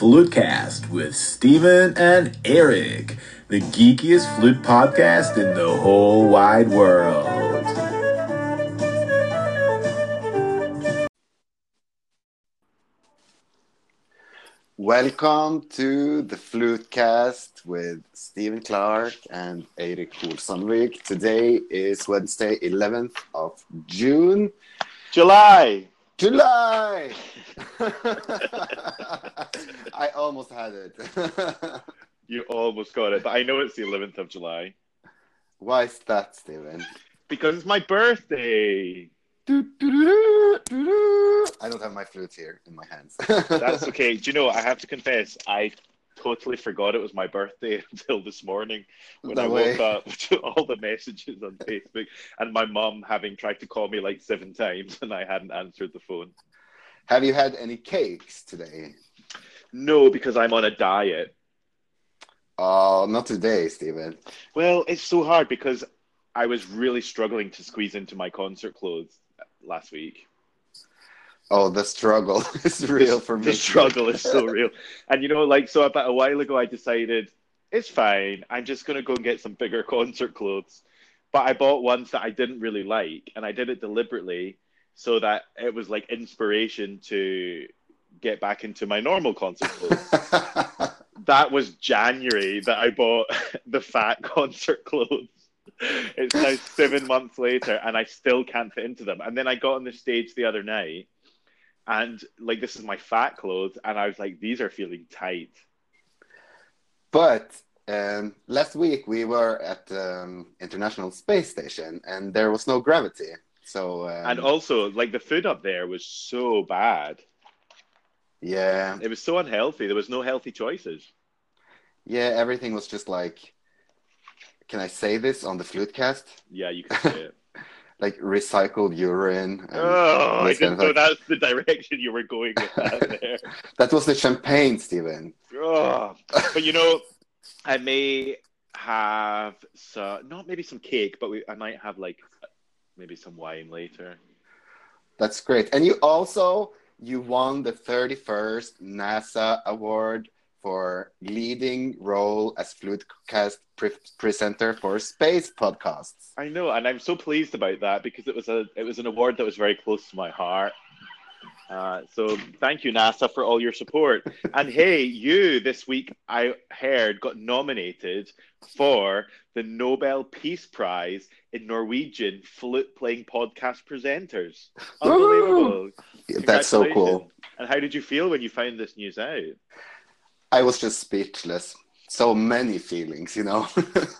Flutecast with Steven and Eric, the geekiest flute podcast in the whole wide world. Welcome to the Flutecast with Steven Clark and Eric Olsonvik. Today is Wednesday, 11th of June. July! I almost had it. You almost got it, but I know it's the 11th of July. Why is that, Steven? Because it's my birthday! I don't have my flute here in my hands. That's okay. Do you know, I have to confess, I totally forgot it was my birthday until this morning when I woke up to all the messages on Facebook and my mum having tried to call me like 7 times and I hadn't answered the phone. Have you had any cakes today? No, because I'm on a diet. Oh, not today, Steven. Well, it's so hard because I was really struggling to squeeze into my concert clothes last week. Oh, the struggle is real for me. The struggle is so real. And, you know, like, so about a while ago, I decided, it's fine. I'm just going to go and get some bigger concert clothes. But I bought ones that I didn't really like. And I did it deliberately so that it was like inspiration to get back into my normal concert clothes. That was January that I bought the fat concert clothes. It's now 7 months later and I still can't fit into them. And then I got on the stage the other night and like, this is my fat clothes. And I was like, these are feeling tight. But last week we were at International Space Station and there was no gravity. So and also like the food up there was so bad. Yeah. It was so unhealthy. There was no healthy choices. Yeah, everything was just like, can I say this on the Flutecast? Yeah, you can say it. Like recycled urine. I didn't know that's the direction you were going with that there. That was the champagne, Steven. Oh. But you know, I may have not maybe some cake, but I might have like maybe some wine later. That's great. And you won the 31st NASA award for leading role as Flutecast presenter for space podcasts. I know, and I'm so pleased about that because it was an award that was very close to my heart. So thank you, NASA, for all your support. And hey, you this week, I heard, got nominated for the Nobel Peace Prize in Norwegian flute-playing podcast presenters. Unbelievable. That's so cool. And how did you feel when you found this news out? I was just speechless. So many feelings, you know.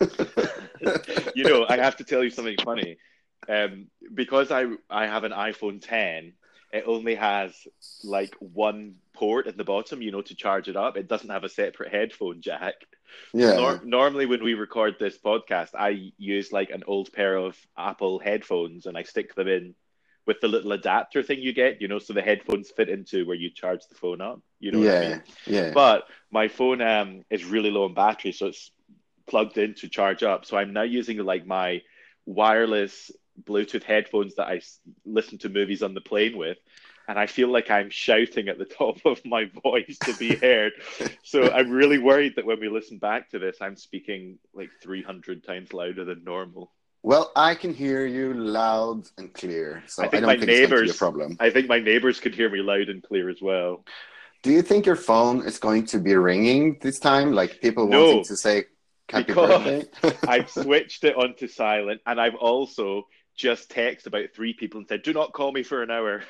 You know, I have to tell you something funny. Because I have an iPhone 10, it only has like one port at the bottom, you know, to charge it up. It doesn't have a separate headphone jack. Yeah. Normally when we record this podcast, I use like an old pair of Apple headphones and I stick them in with the little adapter thing you get, you know, so the headphones fit into where you charge the phone up. You know what I mean? Yeah. But my phone is really low on battery, so it's plugged in to charge up. So I'm now using like my wireless Bluetooth headphones that I listen to movies on the plane with. And I feel like I'm shouting at the top of my voice to be heard. So I'm really worried that when we listen back to this, I'm speaking like 300 times louder than normal. Well, I can hear you loud and clear, so I don't think it's going to be a problem. I think my neighbors could hear me loud and clear as well. Do you think your phone is going to be ringing this time? Like people wanting to say happy birthday? I've switched it onto silent, and I've also just texted about 3 people and said, do not call me for an hour.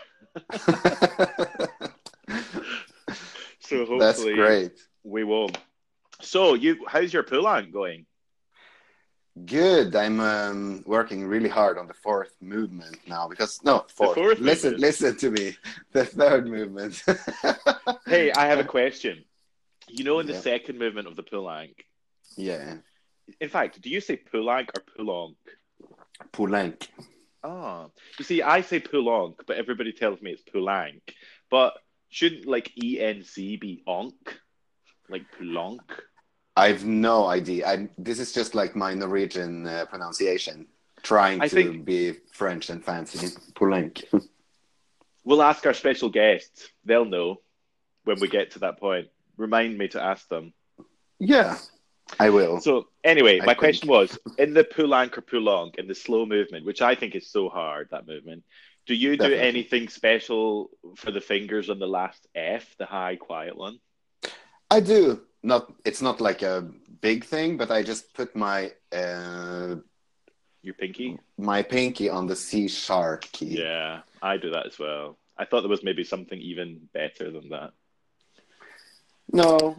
So hopefully that's great. We won't. So how's your Poulenc going? Good. I'm working really hard on the 4th movement now because fourth. Listen to me. The 3rd movement. Hey, I have a question. You know, in the 2nd movement of the Poulenc. Yeah. In fact, do you say Poulenc or Poulenc? Poulenc. Oh, you see, I say Poulenc, but everybody tells me it's Poulenc. But shouldn't like ENC be onc, like Poulenc? I've no idea. This is just like my Norwegian pronunciation, trying to be French and fancy. Poulenc. We'll ask our special guests. They'll know when we get to that point. remind me to ask them. Yeah, I will. So anyway, I my think. question was, in the pull anchor pull long, in the slow movement, which I think is so hard, that movement, do you do Definitely. anything special for the fingers on the last F, the high quiet one? I do. Not. It's not like a big thing, but I just put Your pinky? my pinky on the C sharp key. Yeah, I do that as well. I thought there was maybe something even better than that. No,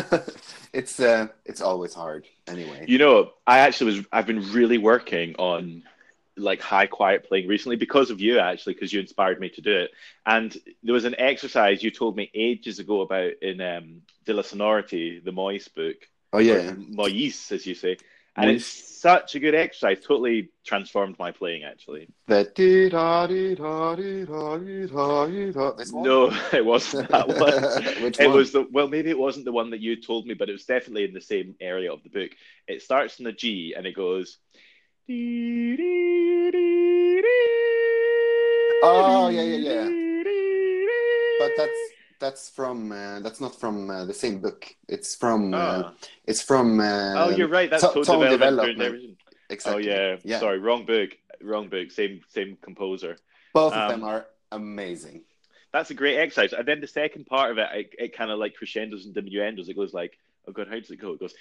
it's always hard anyway. You know, I've been really working on like high quiet playing recently because of you, actually, because you inspired me to do it. And there was an exercise you told me ages ago about in De La Sonority, the Moyes book, Oh or yeah. Moyes, as you say. And it's Moist. such a good exercise. Totally transformed my playing, actually. That dee da dee da dee da dee da dee da. This one? No, it wasn't that one. Which It one? was maybe it wasn't the one that you told me, but it was definitely in the same area of the book. It starts in a G and it goes. Oh yeah. But that's not from the same book. It's from Ah. uh, Oh, you're right. That's Tone tone Development. development. Oh Exactly. yeah. Yeah. Sorry, wrong book. Wrong book. Same composer. Both of them are amazing. That's a great exercise. And then the second part of it kind of like crescendos and diminuendos. It goes like, oh god, how does it go? It goes.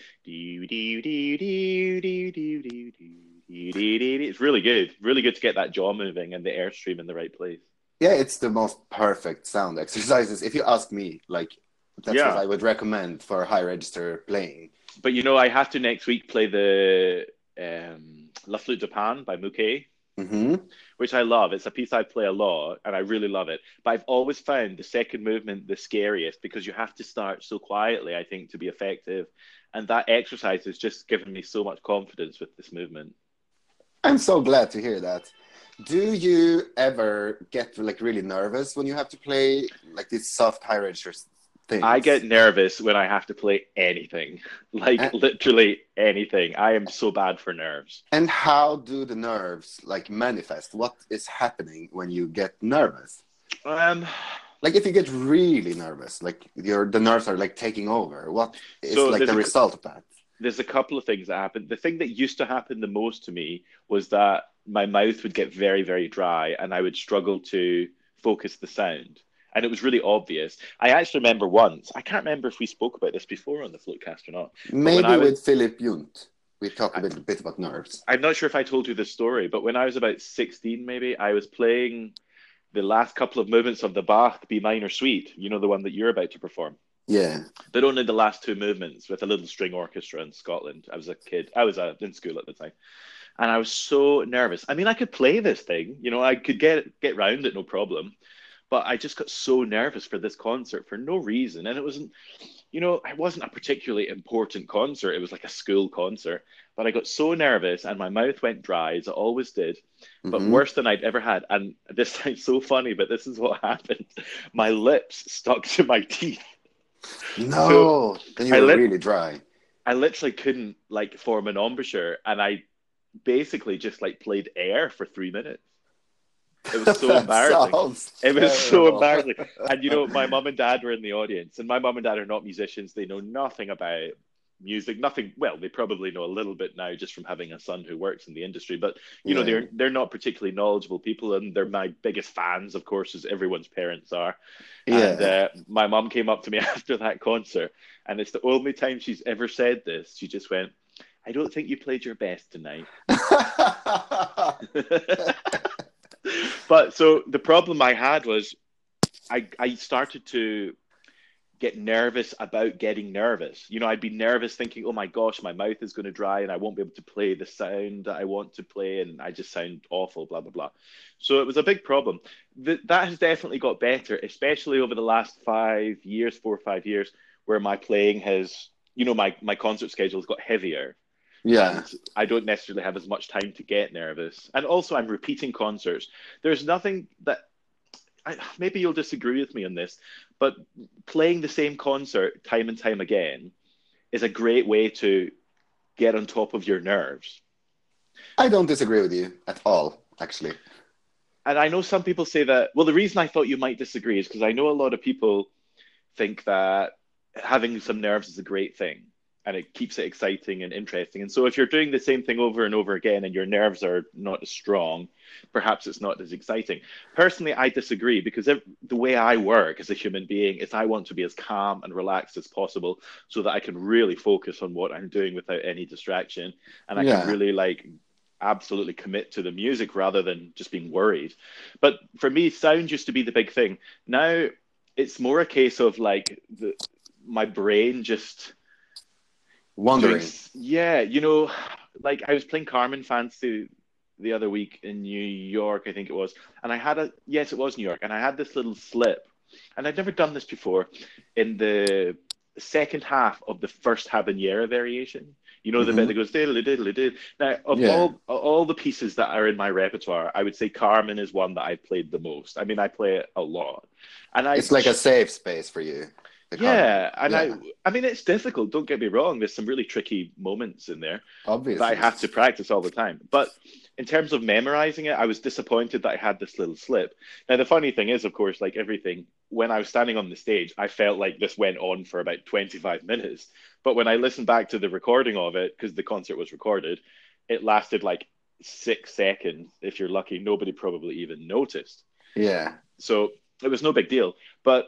It's really good. Really good to get that jaw moving and the airstream in the right place. Yeah, it's the most perfect sound exercises. If you ask me, like that's what Yeah. I would recommend for high register playing. But you know, I have to next week play the La Flute de Pan by Mouquet, Hmm. which I love. It's a piece I play a lot, and I really love it. But I've always found the second movement the scariest because you have to start so quietly, I think, to be effective. And that exercise has just given me so much confidence with this movement. I'm so glad to hear that. Do you ever get like really nervous when you have to play like these soft high register things? I get nervous when I have to play anything, like And, literally anything. I am so bad for nerves. and how do the nerves like manifest? What is happening when you get nervous? Um, Like if you get really nervous, like the nerves are like taking over. What is So like there's the a result of that? there's a couple of things that happen. The thing that used to happen the most to me was that my mouth would get very, very dry and I would struggle to focus the sound. And it was really obvious. I actually remember once, I can't remember if we spoke about this before on the Floatcast or not, but when Maybe I was, with Philip Junt, we talk a bit about nerves. I'm not sure if I told you this story, but when I was about 16, maybe, I was playing the last couple of movements of the Bach B minor suite, you know, the one that you're about to perform. Yeah. But only the last two movements with a little string orchestra in Scotland. I was a kid. I was in school at the time. And I was so nervous. I mean, I could play this thing, you know, I could get round it, no problem. But I just got so nervous for this concert for no reason. And it wasn't, you know, it wasn't a particularly important concert. It was like a school concert. But I got so nervous and my mouth went dry, as it always did, but Hmm. worse than I'd ever had. And this sounds so funny, but this is what happened. My lips stuck to my teeth. No, then you I were lit- really dry. I literally couldn't like form an embouchure, and I basically just like played air for 3 minutes. It was so That embarrassing. sounds It was so terrible. embarrassing. And you know, my mom and dad were in the audience, and my mom and dad are not musicians. They know nothing about music, nothing. Well, they probably know a little bit now just from having a son who works in the industry, but you know, Yeah. they're not particularly knowledgeable people, and they're my biggest fans, of course, as everyone's parents are. Yeah. And my mom came up to me after that concert, and it's the only time she's ever said this. She just went, "I don't think you played your best tonight." But so the problem I had was I started to get nervous about getting nervous. You know, I'd be nervous thinking, oh my gosh, my mouth is going to dry and I won't be able to play the sound that I want to play and I just sound awful, blah, blah, blah. So it was a big problem. That has definitely got better, especially over the last 5 years, 4 or 5 years, where my playing has, you know, my concert schedule has got heavier. Yeah. And I don't necessarily have as much time to get nervous. And also I'm repeating concerts. There's nothing that, maybe you'll disagree with me on this, but playing the same concert time and time again is a great way to get on top of your nerves. I don't disagree with you at all, actually. And I know some people say that, well, the reason I thought you might disagree is because I know a lot of people think that having some nerves is a great thing, and it keeps it exciting and interesting. And so if you're doing the same thing over and over again and your nerves are not as strong, perhaps it's not as exciting. Personally, I disagree, because the way I work as a human being is I want to be as calm and relaxed as possible so that I can really focus on what I'm doing without any distraction, and I can Yeah. really like absolutely commit to the music rather than just being worried. But for me, sound used to be the big thing. Now it's more a case of like my brain just doing, Wondering. yeah, like I was playing Carmen Fantasy the other week in New York, I think it was, and I had yes, it was New York, and I had this little slip, and I'd never done this before, in the second half of the first habanera variation. You know, the bit Hmm. that goes diddly diddly diddly. Now, of Yeah. all the pieces that are in my repertoire, I would say Carmen is one that I played the most. I mean, I play it a lot, and It's like a safe space for you, the Carmen. yeah, and Yeah, I mean, it's difficult. Don't get me wrong. There's some really tricky moments in there that I obviously. have to practice all the time. But in terms of memorizing it, I was disappointed that I had this little slip. Now, the funny thing is, of course, like everything, when I was standing on the stage, I felt like this went on for about 25 minutes. But when I listened back to the recording of it, because the concert was recorded, it lasted like 6 seconds. If you're lucky, nobody probably even noticed. Yeah. So it was no big deal. But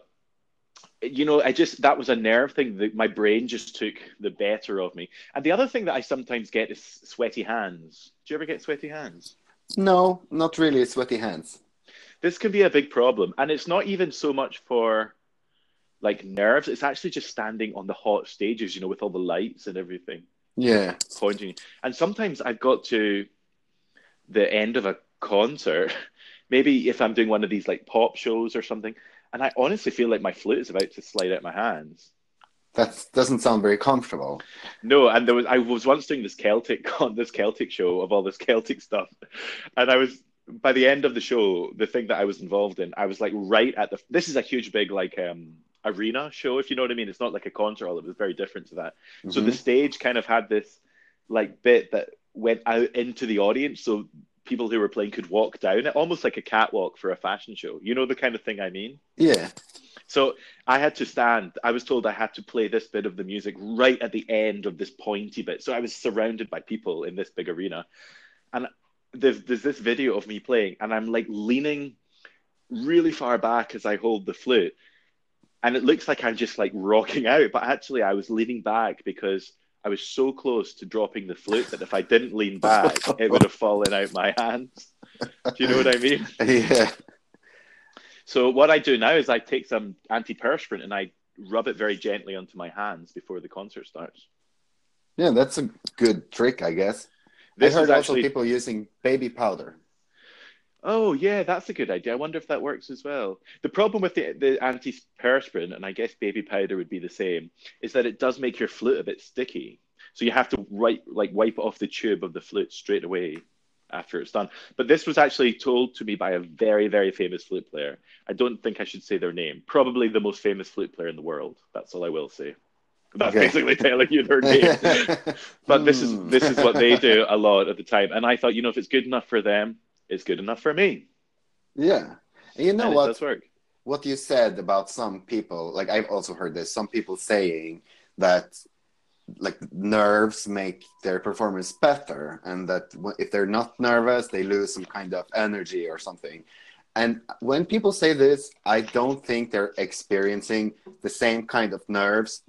I just, that was a nerve thing that my brain just took the better of me. And the other thing that I sometimes get is sweaty hands. Do you ever get sweaty hands? No, not really sweaty hands. This can be a big problem. And it's not even so much for like nerves, it's actually just standing on the hot stages, with all the lights and everything Yeah. pointing. And sometimes I've got to the end of a concert, maybe if I'm doing one of these like pop shows or something, and I honestly feel like my flute is about to slide out my hands. That doesn't sound very comfortable. No, and I was once doing this Celtic on this Celtic show of all this Celtic stuff, and I was by the end of the show, the thing that I was involved in, I was like right at the. This is a huge big like arena show, if you know what I mean. It's not like a concert hall; it was very different to that. So the Hmm. stage kind of had this like bit that went out into the audience, so people who were playing could walk down it, almost like a catwalk for a fashion show. You know the kind of thing I mean? Yeah. So I had to stand. I was told I had to play this bit of the music right at the end of this pointy bit. So I was surrounded by people in this big arena. And there's this video of me playing, and I'm like leaning really far back as I hold the flute. And it looks like I'm just like rocking out. But actually, I was leaning back because I was so close to dropping the flute that if I didn't lean back, it would have fallen out my hands. Do you know what I mean? Yeah. So what I do now is I take some antiperspirant and I rub it very gently onto my hands before the concert starts. Yeah, that's a good trick, I guess. I This is heard also actually, people using baby powder. oh yeah, that's a good idea. I wonder if that works as well. The problem with the antiperspirant, and I guess baby powder would be the same, is that it does make your flute a bit sticky. So you have to wipe off the tube of the flute straight away after it's done. But this was actually told to me by a very, very famous flute player. I don't think I should say their name. Probably the most famous flute player in the world. That's all I will say. That's Okay. basically telling you their name. But this is what they do a lot of the time. And I thought, if it's good enough for them, it's good enough for me. Yeah. And you know And it does work. what you said about some people, like I've also heard this, some people saying that like nerves make their performance better, and that if they're not nervous, they lose some kind of energy or something. And when people say this, I don't think they're experiencing the same kind of nerves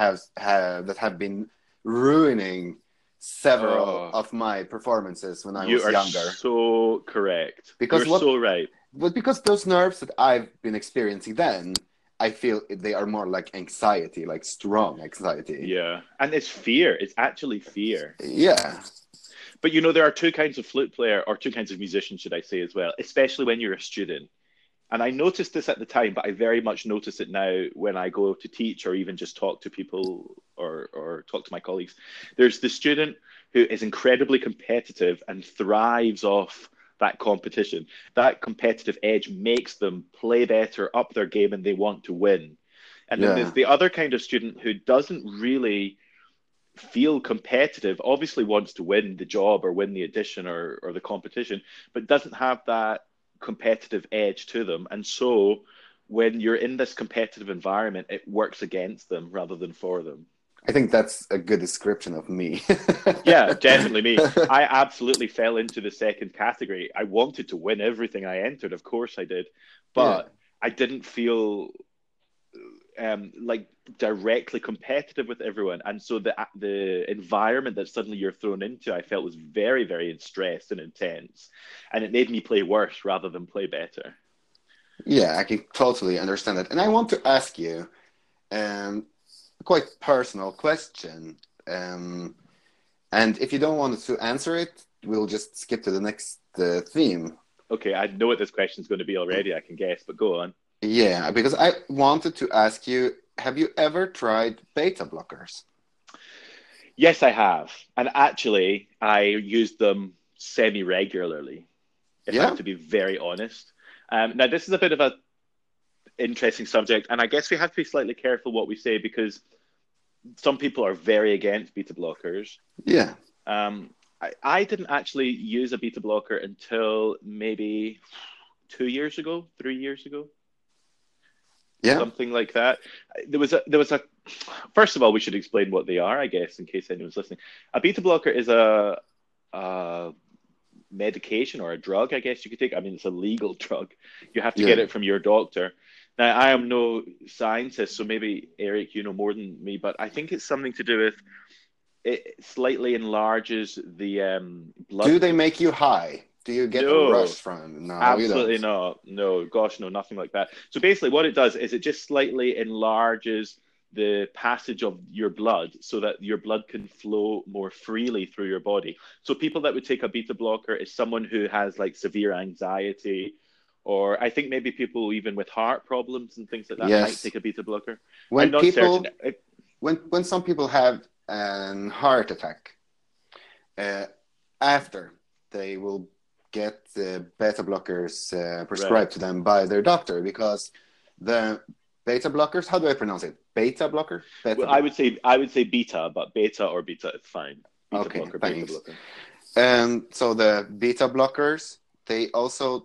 that have been ruining several Oh, of my performances when I you was are younger. so correct. Because You're what so right. But because those nerves that I've been experiencing then, I feel they are more like anxiety, like strong anxiety. Yeah. And it's fear. It's actually fear. Yeah. But there are two kinds of flute player, or two kinds of musician, should I say, as well, especially when you're a student. And I noticed this at the time, but I very much notice it now when I go to teach or even just talk to people or talk to my colleagues. There's the student who is incredibly competitive and thrives off that competition. That competitive edge makes them play better, up their game, and they want to win. And then there's Yeah. the other kind of student who doesn't really feel competitive, obviously wants to win the job or win the edition or the competition, but doesn't have that competitive edge to them. And so when you're in this competitive environment, it works against them rather than for them. I think that's a good description of me. Yeah, definitely me. I absolutely fell into the second category. I wanted to win everything I entered, of course I did, Yeah. but I didn't feel like directly competitive with everyone, and so the environment that suddenly you're thrown into, I felt was very, very stressed and intense, and it made me play worse rather than play better. Yeah, I can totally understand that. And I want to ask you a quite personal question. And if you don't want to answer it, we'll just skip to the next theme. Okay, I know what this question is going to be already, I can guess, but go on. Yeah, because I wanted to ask you, have you ever tried beta blockers? Yes, I have. And actually, I use them semi-regularly, if I have Yeah? to be very honest. Now, this is a bit of a interesting subject, and I guess we have to be slightly careful what we say because some people are very against beta blockers. Yeah. I didn't actually use a beta blocker until maybe 2 years ago, 3 years ago. Yeah. Something like that. There was a. First of all, we should explain what they are, I guess, in case anyone's listening. A beta blocker is a medication or a drug, I guess you could take. I mean, it's a legal drug. You have to get Yeah. it from your doctor. Now, I am no scientist, so maybe Eric, you know more than me, but I think it's something to do with it slightly enlarges the Do blood. they make you high? Do you get a rush No, from it? No, you absolutely don't. not. No, gosh, no, nothing like that. So basically, what it does is it just slightly enlarges the passage of your blood so that your blood can flow more freely through your body. So people that would take a beta blocker is someone who has like severe anxiety, or I think maybe people even with heart problems and things like that might Yes. take a beta blocker. I'm When not certain. people, when some people have an heart attack, uh, after they will get the beta blockers Right. prescribed to them by their doctor because the beta blockers, how do I pronounce it? Beta blocker? Beta Well, blocker. I would say beta, but beta or beta, it's fine. Beta Okay, blocker, beta thanks. blocker. So the beta blockers, they also,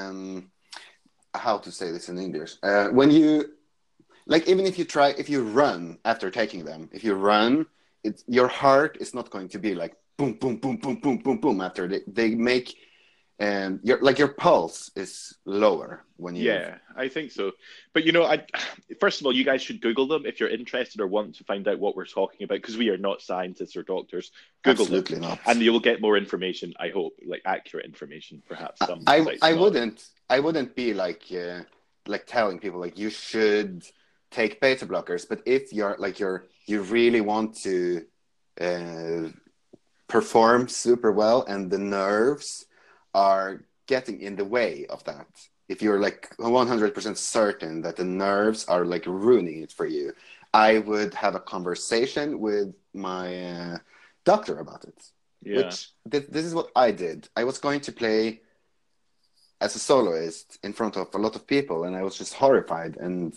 how to say this in English? When you, like, even if you run after taking them, if you run, your heart is not going to be like boom, boom, boom, boom, boom, boom, boom after they make, your pulse is lower when you, Yeah, I think so. But I first of all, you guys should Google them if you're interested or want to find out what we're talking about, because we are not scientists or doctors. Google them, absolutely not. and you'll get more information. I hope, like accurate information. Perhaps some I sites I are not. wouldn't be like telling people like you should take beta blockers, but if you really want to uh, perform super well and the nerves are getting in the way of that, if you're like 100% certain that the nerves are like ruining it for you, I would have a conversation with my doctor about it. Yeah, Which this is what I did. I was going to play as a soloist in front of a lot of people, and I was just horrified. And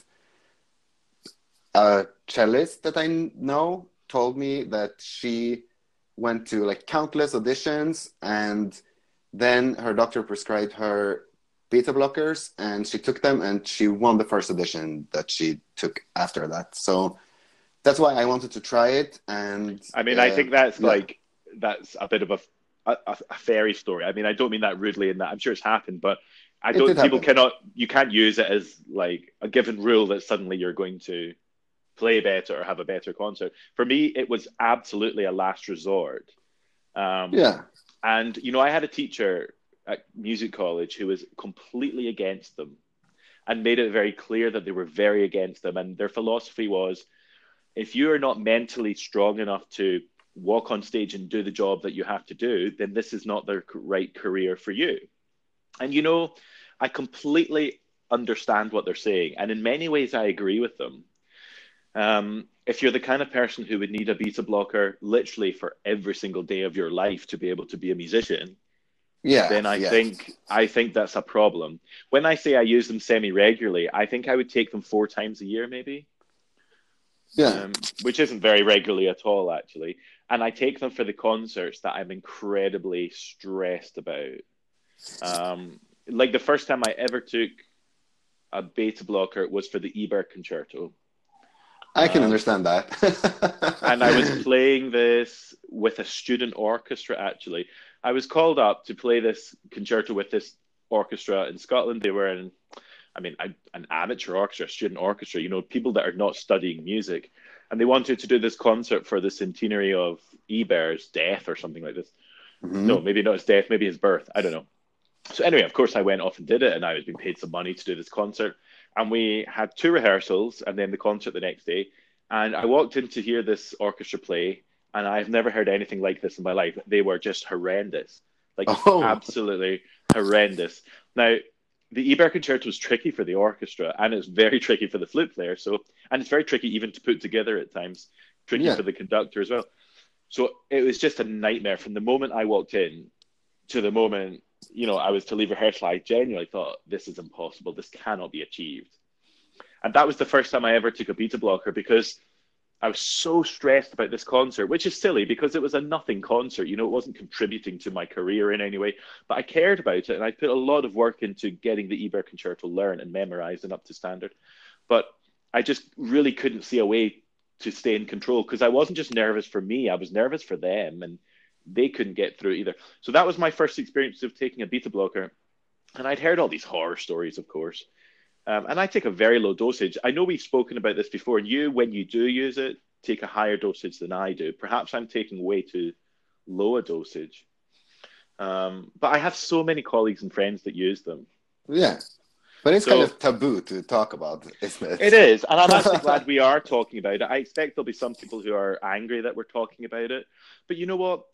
a cellist that I know told me that she went to like countless auditions, and then her doctor prescribed her beta blockers, and she took them, and she won the first audition that she took after that. So that's why I wanted to try it. And I mean, I think that's yeah, like that's a bit of a fairy story. I mean, I don't mean that rudely in that I'm sure it's happened, but I it did don't. People happen. cannot. You can't use it as like a given rule that suddenly you're going to play better or have a better concert. For me, it was absolutely a last resort. Um, Yeah. and I had a teacher at music college who was completely against them and made it very clear that they were very against them. And their philosophy was, if you are not mentally strong enough to walk on stage and do the job that you have to do, then this is not the right career for you. And I completely understand what they're saying, and in many ways, I agree with them. If you're the kind of person who would need a beta blocker literally for every single day of your life to be able to be a musician, then Yes. I Yes. think I think that's a problem. When I say I use them semi regularly, I think I would take them 4 times a year, maybe, Yeah. which isn't very regularly at all, actually. And I take them for the concerts that I'm incredibly stressed about. Like the first time I ever took a beta blocker was for the Ebert Concerto. I can understand that. And I was playing this with a student orchestra, actually. I was called up to play this concerto with this orchestra in Scotland. They were an amateur orchestra, student orchestra, people that are not studying music. And they wanted to do this concert for the centenary of Ebert's death or something like this. Mm-hmm. No, maybe not his death, maybe his birth. I don't know. So anyway, of course, I went off and did it, and I was being paid some money to do this concert. And we had 2 rehearsals and then the concert the next day. And I walked in to hear this orchestra play, and I've never heard anything like this in my life. They were just horrendous, absolutely horrendous. Now, the Ebert Concerto was tricky for the orchestra, and it's very tricky for the flute player. And it's very tricky even to put together at times. Tricky for the conductor as well. So it was just a nightmare from the moment I walked in to the moment, I was to leave rehearsal. I genuinely thought, this is impossible. This cannot be achieved. And that was the first time I ever took a beta blocker, because I was so stressed about this concert, which is silly because it was a nothing concert. It wasn't contributing to my career in any way, but I cared about it. And I put a lot of work into getting the Ebert Concerto learned and memorized and up to standard. But I just really couldn't see a way to stay in control, because I wasn't just nervous for me, I was nervous for them, and they couldn't get through either. So that was my first experience of taking a beta blocker. And I'd heard all these horror stories, of course. And I take a very low dosage. I know we've spoken about this before, and when you do use it, take a higher dosage than I do. Perhaps I'm taking way too low a dosage. But I have so many colleagues and friends that use them. Yeah. But it's kind of taboo to talk about, isn't it? It is. And I'm actually glad we are talking about it. I expect there'll be some people who are angry that we're talking about it. But you know what?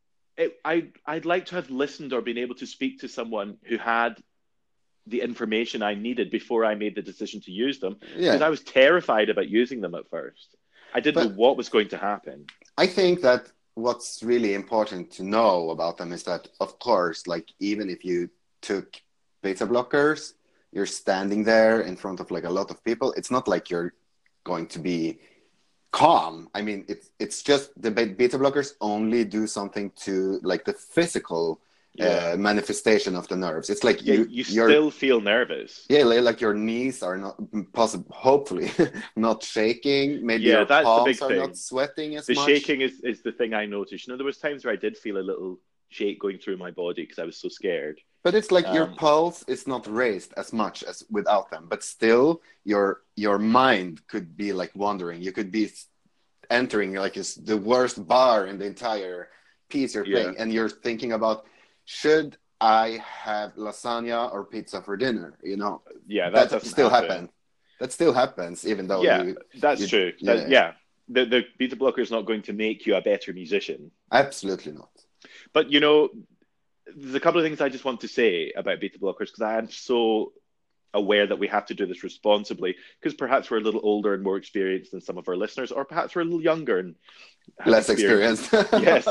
I'd like to have listened or been able to speak to someone who had the information I needed before I made the decision to use them. Because I was terrified about using them at first. I didn't know what was going to happen. I think that what's really important to know about them is that, of course, even if you took beta blockers, you're standing there in front of a lot of people. It's not like you're going to be calm. I mean, it's just the beta blockers only do something to the physical manifestation of the nerves. It's like you still feel nervous. Yeah, your knees are not hopefully not shaking. Maybe your that's palms the big are thing. not sweating as much. much. The shaking is the thing I noticed. There was times where I did feel a little shake going through my body because I was so scared. But it's your pulse is not raised as much as without them. But still, your mind could be wandering. You could be entering it's the worst bar in the entire piece you're playing, and you're thinking about, should I have lasagna or pizza for dinner? Yeah, that still happen. That still happens, even though that's true. The beta blocker is not going to make you a better musician. Absolutely not. But there's a couple of things I just want to say about beta blockers, because I am so aware that we have to do this responsibly, because perhaps we're a little older and more experienced than some of our listeners, or perhaps we're a little younger and less experienced. Yes,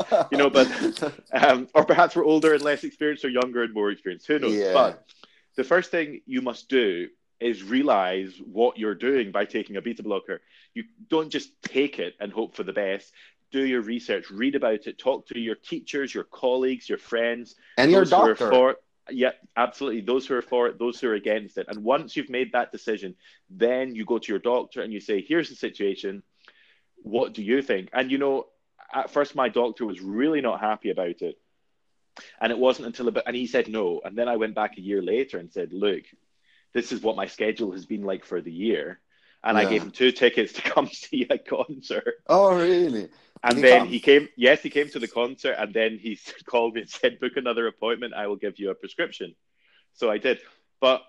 but or perhaps we're older and less experienced, or younger and more experienced. Who knows? Yeah. But the first thing you must do is realize what you're doing by taking a beta blocker. You don't just take it and hope for the best. Do your research, read about it, talk to your teachers, your colleagues, your friends, and your doctor. Yeah, absolutely. Those who are for it, those who are against it. And once you've made that decision, then you go to your doctor and you say, here's the situation. What do you think? And, at first my doctor was really not happy about it. And it wasn't until and he said no. And then I went back a year later and said, look, this is what my schedule has been like for the year. And I gave him 2 tickets to come see a concert. Oh, really? And then he came to the concert, and then he called me and said, book another appointment. I will give you a prescription. So I did. But,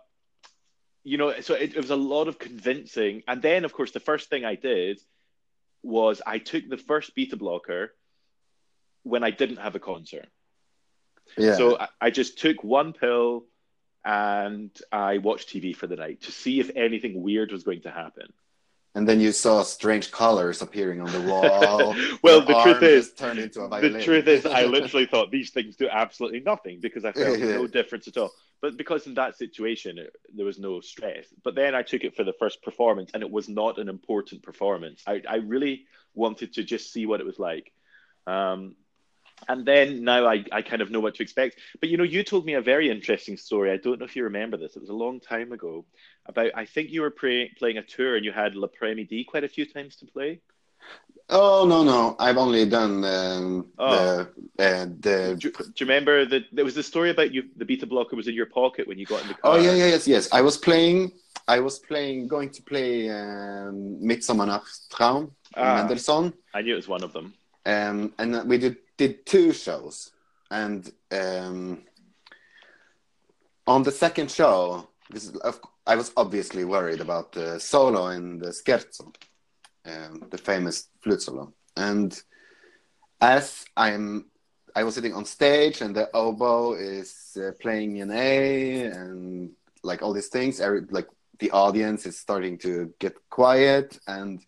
so it was a lot of convincing. And then, of course, the first thing I did was I took the first beta blocker when I didn't have a concert. Yeah. So I just took one pill and I watched TV for the night to see if anything weird was going to happen. And then you saw strange colors appearing on the wall. Well, the truth is, turned into a violin. The truth is, I literally thought these things do absolutely nothing, because I felt no difference at all. But because in that situation, there was no stress. But then I took it for the first performance, and it was not an important performance. I really wanted to just see what it was like. And then now I kind of know what to expect. But you told me a very interesting story. I don't know if you remember this. It was a long time ago about, I think you were playing a tour and you had La Première quite a few times to play. Oh no, I've only done Oh, the. do you remember that there was the story about you? The beta blocker was in your pocket when you got in the Oh car. yes. I was going to play Midsummer Night's Traum from Ah, Mendelssohn. I knew it was one of them. And we did two shows, and on the second show, I was obviously worried about the solo in the scherzo, the famous flute solo. And as I was sitting on stage, and the oboe is playing an A, and like all these things, like the audience is starting to get quiet, and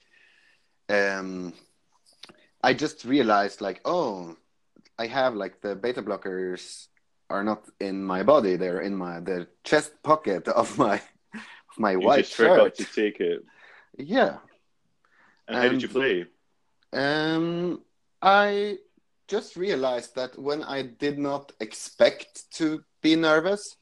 I just realized, like, oh, I have like the beta blockers are not in my body; they're in the chest pocket of my You white just forgot shirt. to take it. Yeah, And how did you and play? I just realized that when I did not expect to be nervous,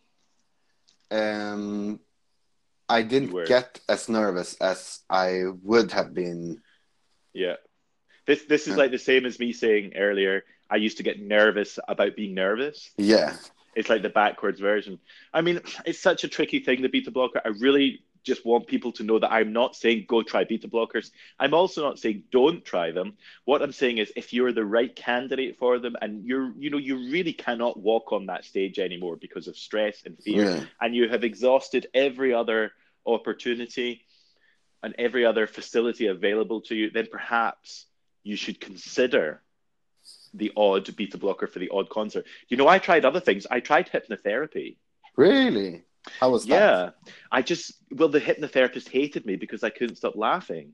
um, I You didn't were. get as nervous as I would have been. Yeah. This is Uh, like the same as me saying earlier, I used to get nervous about being nervous. yeah, It's like the backwards version. I mean, it's such a tricky thing, the beta blocker. I really just want people to know that I'm not saying go try beta blockers. I'm also not saying don't try them. What I'm saying is if you're the right candidate for them and you really cannot walk on that stage anymore because of stress and fear, yeah. and you have exhausted every other opportunity and every other facility available to you, then perhaps you should consider the odd beta blocker for the odd concert. I tried other things. I tried hypnotherapy. Really? How was that? Yeah, the hypnotherapist hated me because I couldn't stop laughing.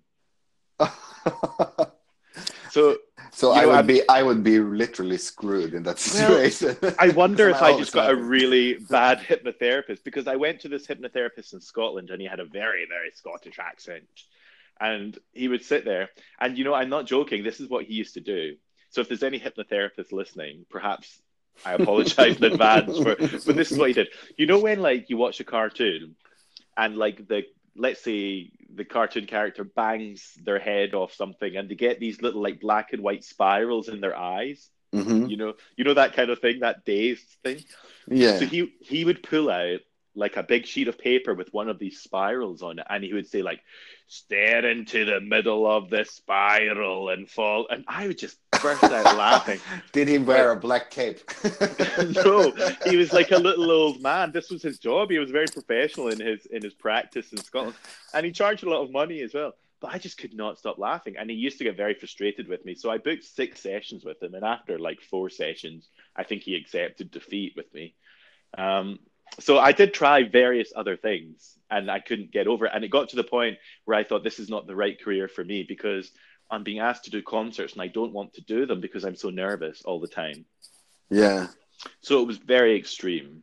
So, So you know, I'm, I would be literally screwed in that well, situation I because wonder I'm if I always just got a laughing. really bad hypnotherapist because I went to this hypnotherapist in Scotland and he had a very, very Scottish accent. And he would sit there. And, I'm not joking. This is what he used to do. So if there's any hypnotherapists listening, perhaps I apologize in advance but this is what he did. When like you watch a cartoon and like let's say the cartoon character bangs their head off something and they get these little like black and white spirals in their eyes, Hmm. that kind of thing, that dazed thing. So Yeah. he would pull out like a big sheet of paper with one of these spirals on it, and he would say like, "Stare into the middle of the spiral and fall," and I would just burst out laughing. Did he But wear a black cape? no, he was like a little old man. This was his job. He was very professional in his practice in Scotland, and he charged a lot of money as well. But I just could not stop laughing, and he used to get very frustrated with me. So I booked 6 sessions with him, and after like 4 sessions, I think he accepted defeat with me. Um, so I did try various other things, and I couldn't get over it. And it got to the point where I thought this is not the right career for me because I'm being asked to do concerts, and I don't want to do them because I'm so nervous all the time. Yeah. So it was very extreme.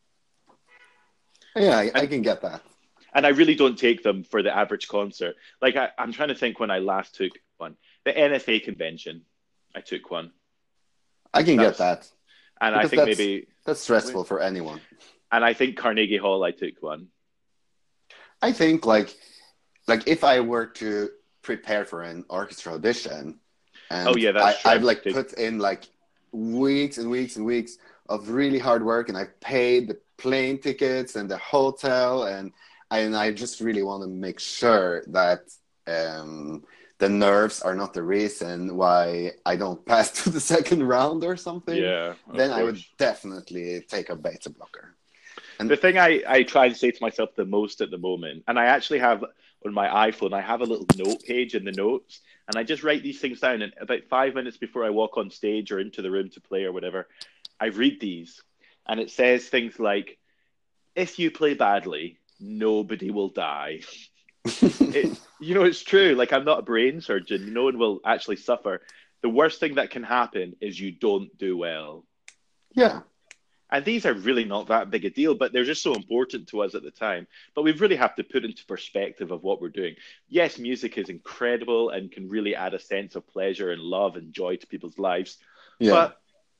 Yeah, I And can get that. I really don't take them for the average concert. Like I'm trying to think when I last took one. The NFA convention, I took one. I can That get was, that and I because think maybe, that's stressful for anyone. and I think Carnegie Hall, I took one. I think like if I were to prepare for an orchestra audition, Oh and yeah, that's I've true. like put in like weeks and weeks and weeks of really hard work, and I've paid the plane tickets and the hotel, and I just really want to make sure that the nerves are not the reason why I don't pass to the second round or something. Yeah, of Then I would course. definitely take a beta blocker. And The thing I try to say to myself the most at the moment, and I actually have on my iPhone, I have a little note page in the notes, and I just write these things down. And about 5 minutes before I walk on stage or into the room to play or whatever, I read these, and it says things like, "If you play badly, nobody will die." It's true. Like I'm not a brain surgeon. No one will actually suffer. The worst thing that can happen is you don't do well. yeah, And these are really not that big a deal, but they're just so important to us at the time. But we really have to put into perspective of what we're doing. Yes, music is incredible and can really add a sense of pleasure and love and joy to people's lives. yeah. But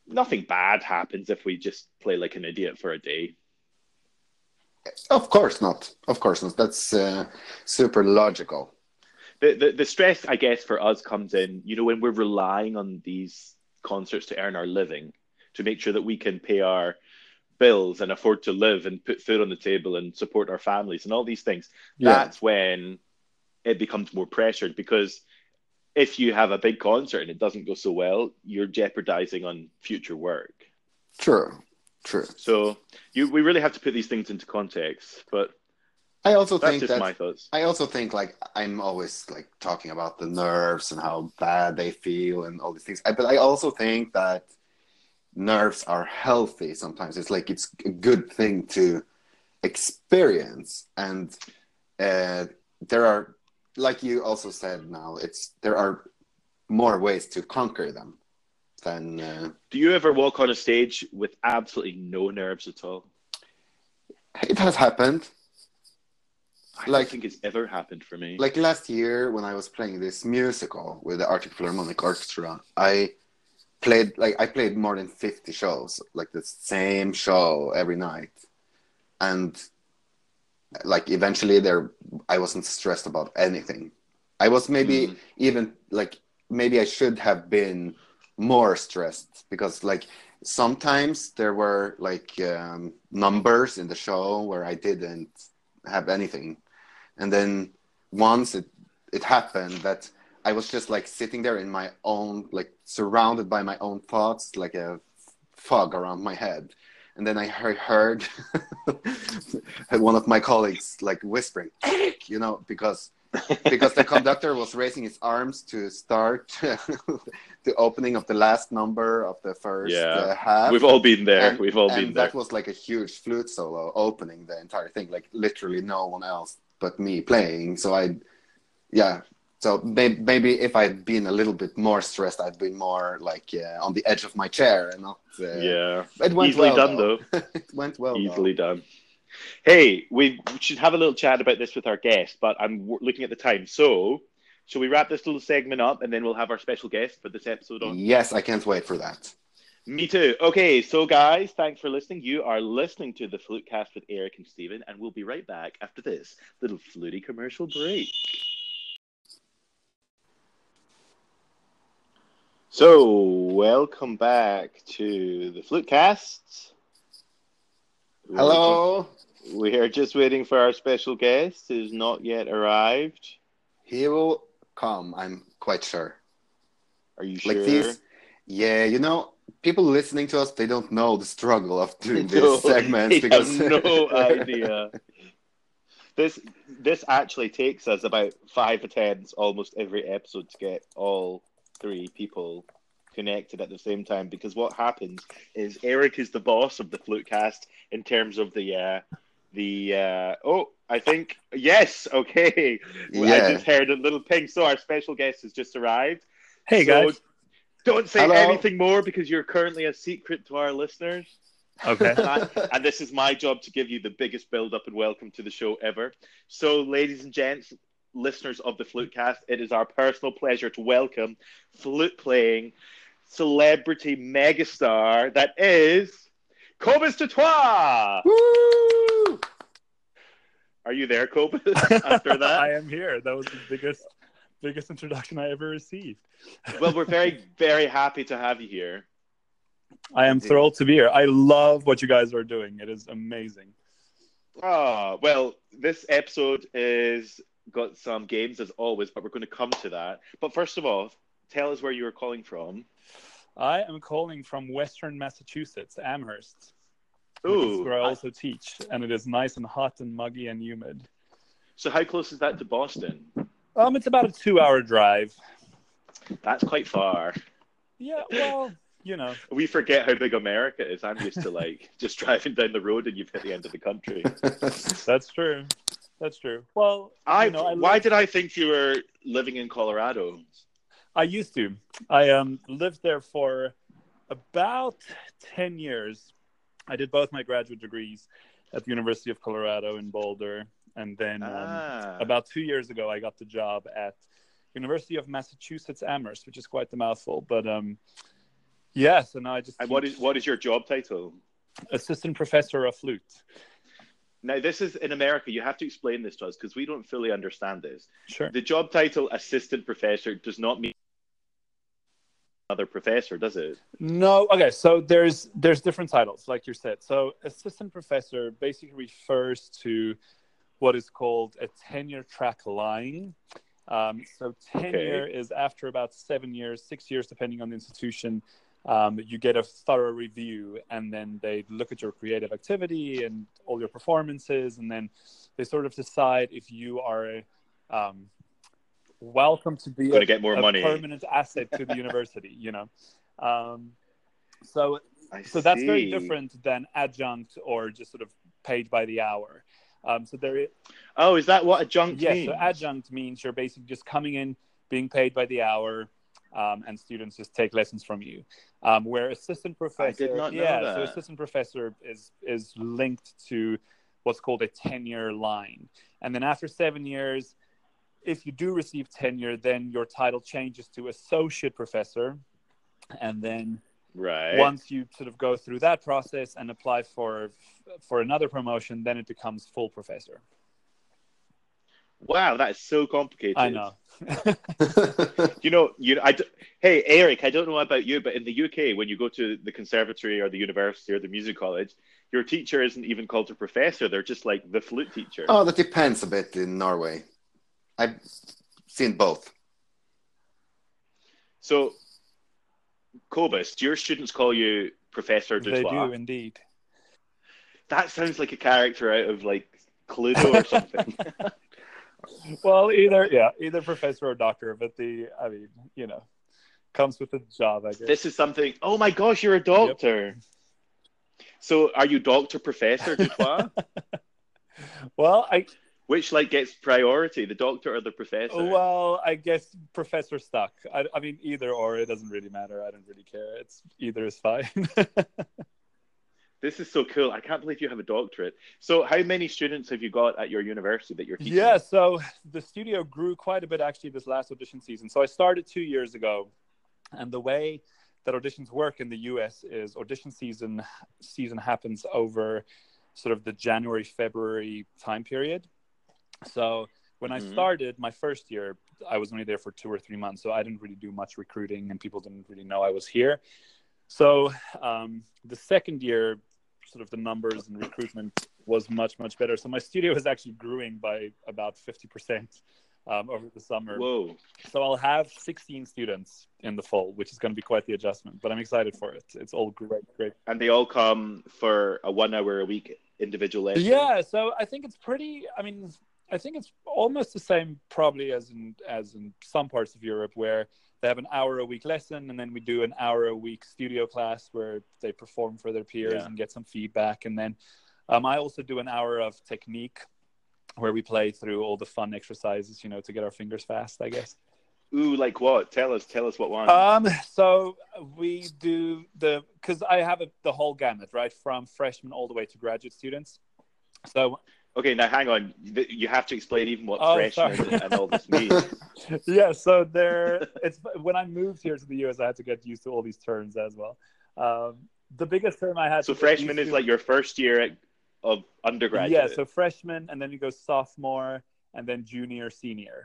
nothing bad happens if we just play like an idiot for a day. Of course not. Of course not. That's super logical. The stress, I guess, for us comes in, when we're relying on these concerts to earn our living, to make sure that we can pay our bills and afford to live and put food on the table and support our families and all these things. Yeah. That's when it becomes more pressured, because if you have a big concert and it doesn't go so well, you're jeopardizing on future work. True. So we really have to put these things into context. But I also that's think just my thoughts. I also think like I'm always like talking about the nerves and how bad they feel and all these things. But I also think that nerves are healthy sometimes. It's like it's a good thing to experience, and there are, like you also said now, there are more ways to conquer them than. Do you ever walk on a stage with absolutely no nerves at all? It has happened. I don't think it's ever happened for me. Like last year when I was playing this musical with the Arctic Philharmonic Orchestra, I played more than 50 shows, like the same show every night. And like eventually I wasn't stressed about anything. I was maybe even like, maybe I should have been more stressed, because like sometimes there were like numbers in the show where I didn't have anything. And then once it happened that I was just like sitting there in my own, like surrounded by my own thoughts, like a fog around my head. And then I heard one of my colleagues like whispering, "Eric," because the conductor was raising his arms to start the opening of the last number of the first half. We've all been there. And that was like a huge flute solo opening the entire thing, like literally no one else but me playing. So So maybe if I'd been a little bit more stressed, I'd been more like on the edge of my chair and not. It went easily well, done though. It went well. Easily done. Hey, we should have a little chat about this with our guest, but I'm looking at the time. So, shall we wrap this little segment up and then we'll have our special guest for this episode on? Yes, I can't wait for that. Me too. Okay, so guys, thanks for listening. You are listening to the Flutecast with Eric and Stephen, and we'll be right back after this little fluty commercial break. So, welcome back to the Flutecast. Hello. We are just waiting for our special guest who's not yet arrived. He will come, I'm quite sure. Are you sure? Like this? Yeah, people listening to us, they don't know the struggle of doing these segments. They have no idea. This actually takes us about 5 attempts almost every episode to get all 3 people connected at the same time, because what happens is Eric is the boss of the Flutecast in terms of I think yes, okay. Yeah. I just heard a little ping, so our special guest has just arrived. Hey guys, don't say Hello. anything more because you're currently a secret to our listeners. okay. And this is my job to give you the biggest build up and welcome to the show ever. So, ladies and gents, listeners of the Flutecast, it is our personal pleasure to welcome flute playing celebrity megastar that is Cobus Dutois. Woo! Are you there, Cobus? After that, I am here. That was the biggest introduction I ever received. Well, we're very, very happy to have you here. I am thrilled to be here. I love what you guys are doing. It is amazing. Well, this episode is got some games as always, but we're going to come to that. But first of all, tell us where you are calling from. I am calling from Western Massachusetts, Amherst. Ooh, which is where I also teach, and it is nice and hot and muggy and humid. So how close is that to Boston? It's about a 2-hour drive. That's quite far. Yeah, well, We forget how big America is. I'm used to just driving down the road and you've hit the end of the country. That's true. Well, why did I think you were living in Colorado? I used to. I lived there for about 10 years. I did both my graduate degrees at the University of Colorado in Boulder. And then about 2 years ago, I got the job at University of Massachusetts Amherst, which is quite the mouthful. But Yes, and I just And teach what is your job title? assistant professor of flute. Now, this is in America. You have to explain this to us because we don't fully understand this. Sure. The job title assistant professor does not mean another professor, does it? No, okay. So there's different titles, like you said. So assistant professor basically refers to what is called a tenure track line. So tenure is after about 7 years, 6 years, depending on the institution. You get a thorough review, and then they look at your creative activity and all your performances, and then they sort of decide if you are welcome to be going to get more money, permanent asset to the university. So so that's very different than adjunct or just sort of paid by the hour. So there is. Oh, is that what adjunct means? Yes, so adjunct means you're basically just coming in, being paid by the hour, and students just take lessons from you. Where assistant professor, I did not know that. So assistant professor is linked to what's called a tenure line, and then after 7 years, if you do receive tenure, then your title changes to associate professor, and then once you sort of go through that process and apply for another promotion, then it becomes full professor. Wow, that is so complicated. I know. Hey, Eric, I don't know about you, but in the UK, when you go to the conservatory or the university or the music college, your teacher isn't even called a professor. They're just like the flute teacher. Oh, that depends a bit in Norway. I've seen both. So, Cobus, do your students call you Professor Dutoit? They do, indeed. That sounds like a character out of, like, Cluedo or something. Well, either professor or doctor, but comes with the job, I guess. This is something. Oh my gosh, you're a doctor. Yep. So, are you Dr. Professor Dutoit? Well, which gets priority, the doctor or the professor? Well, I guess professor stuck. I mean, either or, it doesn't really matter. I don't really care. Either is fine. This is so cool. I can't believe you have a doctorate. So how many students have you got at your university that you're teaching? Yeah, so the studio grew quite a bit actually this last audition season. So I started 2 years ago, and the way that auditions work in the US is audition season happens over sort of the January, February time period. So when I started my first year, I was only there for 2 or 3 months. So I didn't really do much recruiting, and people didn't really know I was here. So the second year, sort of the numbers and recruitment was much, much better. So my studio is actually growing by about 50% over the summer. Whoa. So I'll have 16 students in the fall, which is going to be quite the adjustment, but I'm excited for it. It's all great. And they all come for a 1 hour a week individual lesson? Yeah, so I think it's I think it's almost the same probably as in some parts of Europe, where they have an hour a week lesson, and then we do an hour a week studio class where they perform for their peers and get some feedback. And then I also do an hour of technique where we play through all the fun exercises, to get our fingers fast, I guess. Ooh, like what? Tell us what one. So we do because I have the whole gamut, right? From freshmen all the way to graduate students. So okay, now hang on. You have to explain even what freshman and all this means. Yeah, so it's when I moved here to the US, I had to get used to all these terms as well. The biggest term I had. So freshman is like your first year of undergraduate. Yeah, so freshman, and then you go sophomore, and then junior, senior.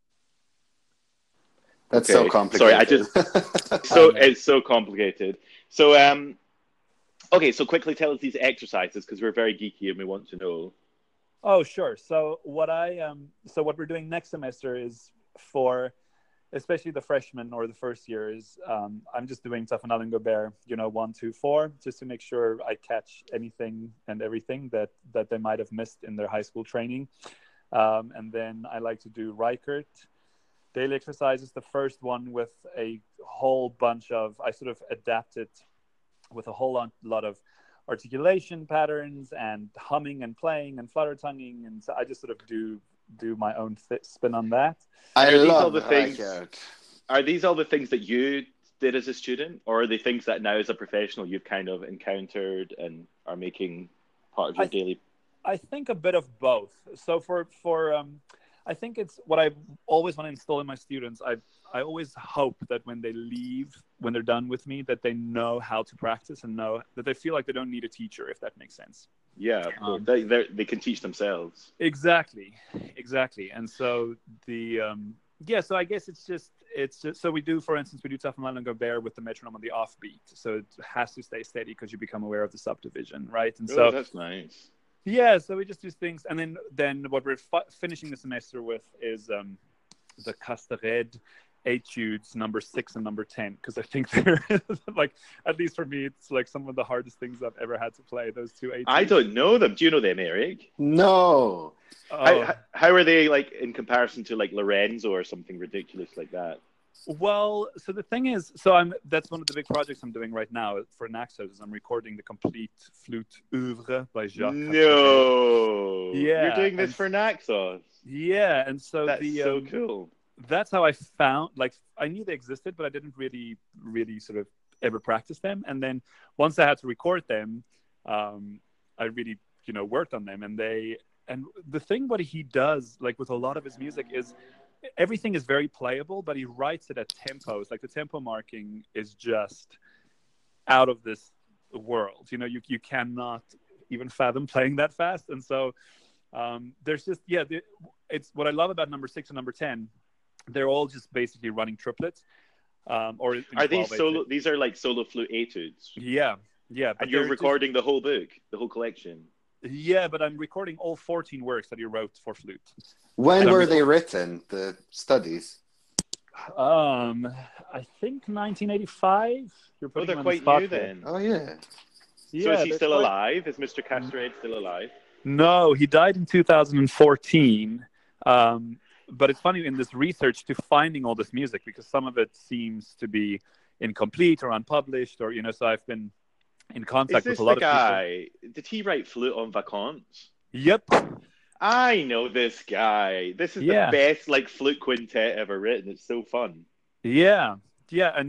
That's so complicated. Sorry, it's so complicated. So okay, so quickly tell us these exercises because we're very geeky and we want to know. Oh, sure. So what we're doing next semester is for especially the freshmen or the first year is I'm just doing Tafel Gobert, 1, 2, 4, just to make sure I catch anything and everything that they might have missed in their high school training. And then I like to do Reichert daily exercises. The first one with a whole bunch of, I sort of adapted with a whole lot of articulation patterns and humming and playing and flutter tonguing, and so I just sort of do my own spin on that. Are these all the things that you did as a student, or are they things that now as a professional you've kind of encountered and are making part of your daily? I think a bit of both. So for I think it's what I always want to install in my students. I always hope that when they leave, when they're done with me, that they know how to practice and know that they feel like they don't need a teacher, if that makes sense. Yeah, they can teach themselves. Exactly. And so so I guess it's just so we do, for instance, we do Tough Malin Gobert with the metronome on the offbeat, so it has to stay steady because you become aware of the subdivision, right? And so that's nice. Yeah, so we just do things, and then what we're finishing the semester with is the Castered Etudes number 6 and number 10, because I think they're like, at least for me, it's like some of the hardest things I've ever had to play. Those two etudes. I don't know them. Do you know them, Eric? No. How are they like in comparison to like Lorenzo or something ridiculous like that? Well, so the thing is, that's one of the big projects I'm doing right now for Naxos. Is I'm recording the complete flute oeuvre by Jacques. No, yeah, you're doing this for Naxos. Yeah, and so that's so cool. That's how I found. Like, I knew they existed, but I didn't really sort of ever practice them. And then once I had to record them, I really worked on them. And the thing what he does, like with a lot of his music, is everything is very playable, but he writes it at tempos. Like the tempo marking is just out of this world. You cannot even fathom playing that fast. And so there's just it's what I love about number 6 and number 10. They're all just basically running triplets. Or are these solo? These are like solo flute etudes. Yeah. And you're recording the whole book, the whole collection. Yeah, but I'm recording all 14 works that he wrote for flute. When were they written, the studies? I think 1985. They're quite new then. Oh, yeah. So is he still alive? Is Mr. Castered still alive? No, he died in 2014. But it's funny in this research to finding all this music, because some of it seems to be incomplete or unpublished, or so I've been in contact with a lot of people. Did he write Flute en Vacances? Yep. I know this guy. This is the best like flute quintet ever written. It's so fun. Yeah, and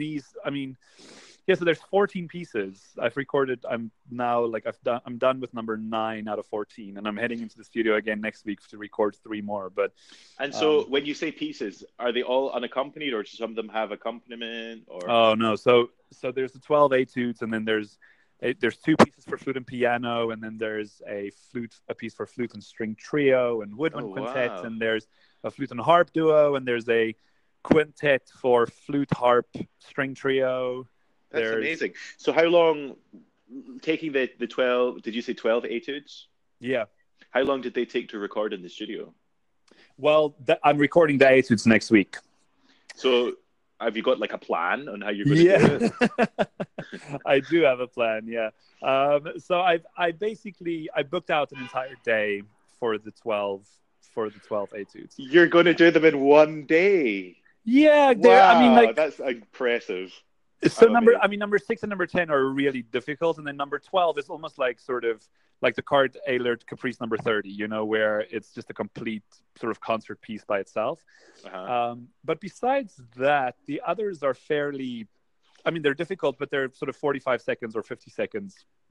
so there's 14 pieces I've recorded. I'm done with number 9 out of 14, and I'm heading into the studio again next week to record 3 more. And so when you say pieces, are they all unaccompanied, or do some of them have accompaniment? Or oh no, so there's the 12 etudes, and then there's 2 pieces for flute and piano, and then there's a piece for flute and string trio and woodwind quintet, and there's a flute and harp duo, and there's a quintet for flute, harp, string trio. That's amazing. So how long, taking the 12, did you say 12 etudes? Yeah. How long did they take to record in the studio? Well, I'm recording the etudes next week. So have you got like a plan on how you're going to do it? I do have a plan, yeah. So I booked out an entire day for the 12 etudes. You're going to do them in one day? Yeah. Wow, that's impressive. So number 6 and number 10 are really difficult, and then number 12 is almost like sort of like the Card Eilert Caprice number 30, where it's just a complete sort of concert piece by itself. But besides that, the others are fairly, they're difficult, but they're sort of 45 seconds or 50 seconds,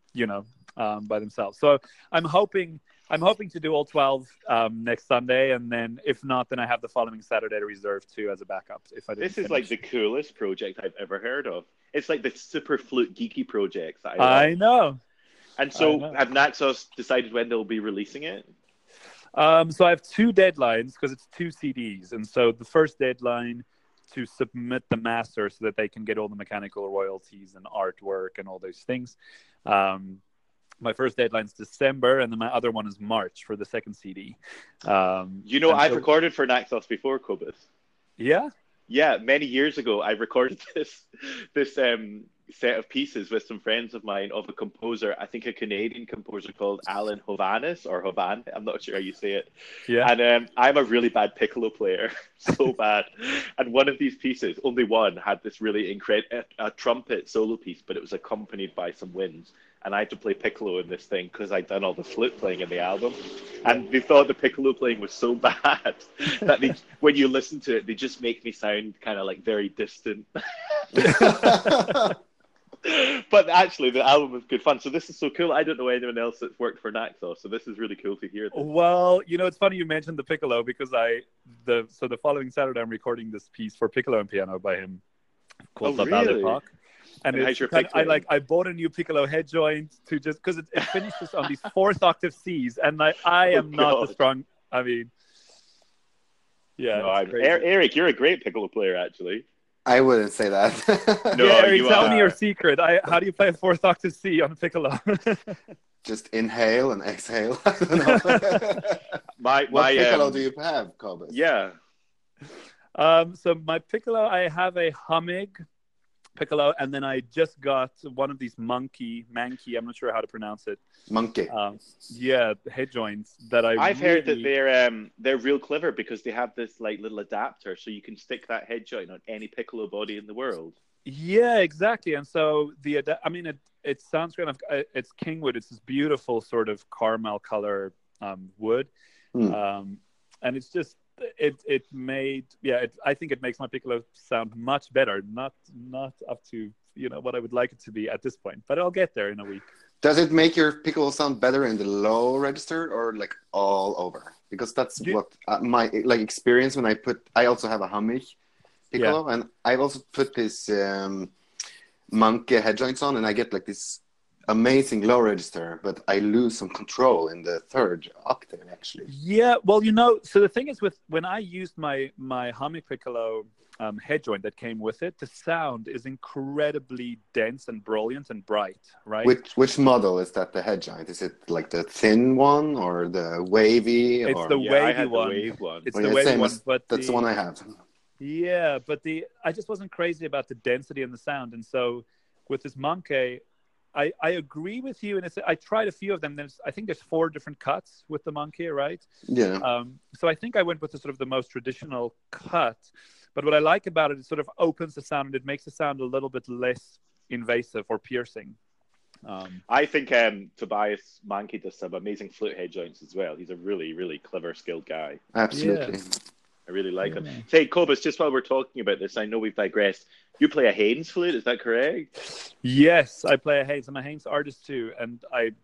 by themselves. So I'm hoping to do all 12 next Sunday, and then if not, then I have the following Saturday to reserve too as a backup. This is like the coolest project I've ever heard of. It's like the super flute geeky projects that I know. And so have Naxos decided when they'll be releasing it? So I have 2 deadlines because it's 2 CDs, and so the first deadline to submit the master so that they can get all the mechanical royalties and artwork and all those things. My first deadline is December, and then my other one is March for the second CD. I've recorded for Naxos before, Cobus. Yeah? Yeah, many years ago, I recorded this set of pieces with some friends of mine of a composer, I think a Canadian composer called Alan Hovhaness, or Hovan, I'm not sure how you say it. Yeah. And I'm a really bad piccolo player, so bad. And one of these pieces, only one, had this really incredible trumpet solo piece, but it was accompanied by some winds. And I had to play piccolo in this thing because I'd done all the flute playing in the album. And they thought the piccolo playing was so bad that when you listen to it, they just make me sound kind of like very distant. But actually, the album was good fun. So this is so cool. I don't know anyone else that's worked for Naxos, so this is really cool to hear. This. Well, it's funny you mentioned the piccolo because the following Saturday I'm recording this piece for piccolo and piano by him called La Belle really? Époque. And how's your I bought a new piccolo head joint to just because it finishes on these fourth octave Cs, and I am not the strong. I mean, yeah. No, Eric, you're a great piccolo player, actually. I wouldn't say that. No, yeah, Eric, you tell are. me your secret. How do you play a fourth octave C on a piccolo? Just inhale and exhale. I don't know. What piccolo do you have, Cobus? Yeah. So my piccolo, I have a Hummig piccolo, and then I just got one of these Mankey, I'm not sure how to pronounce it. Monkey. Head joints that I've heard that they're real clever because they have this like little adapter, so you can stick that head joint on any piccolo body in the world. Yeah, exactly. And so it sounds kind of it's Kingwood. It's this beautiful sort of caramel color wood, and it's just I think it makes my piccolo sound much better. Not up to what I would like it to be at this point, but I'll get there in a week. Does it make your piccolo sound better in the low register or like all over? Because that's what my experience when I also have a Hummig piccolo, and I've also put this Monkey head joints on, and I get like this amazing low register, but I lose some control in the third octave actually. Yeah, well, so the thing is when I used my Hummig piccolo head joint that came with it, the sound is incredibly dense and brilliant and bright, right? Which model is that, the head joint? Is it like the thin one or the wavy? It's the wavy one. It's the wavy one, but that's the one I have. Yeah, but I just wasn't crazy about the density and the sound, and so with this Monkey, I agree with you, and I tried a few of them. I think there's 4 different cuts with the Monkey, right? Yeah. So I think I went with the most traditional cut. But what I like about it, it sort of opens the sound and it makes the sound a little bit less invasive or piercing. I think Tobias Mankey does some amazing flute head joints as well. He's a really, really clever, skilled guy. Absolutely. Yeah. I really like him. Say, Cobus, just while we're talking about this, I know we've digressed. You play a Haynes flute, is that correct? Yes, I play a Haynes. I'm a Haynes artist too. And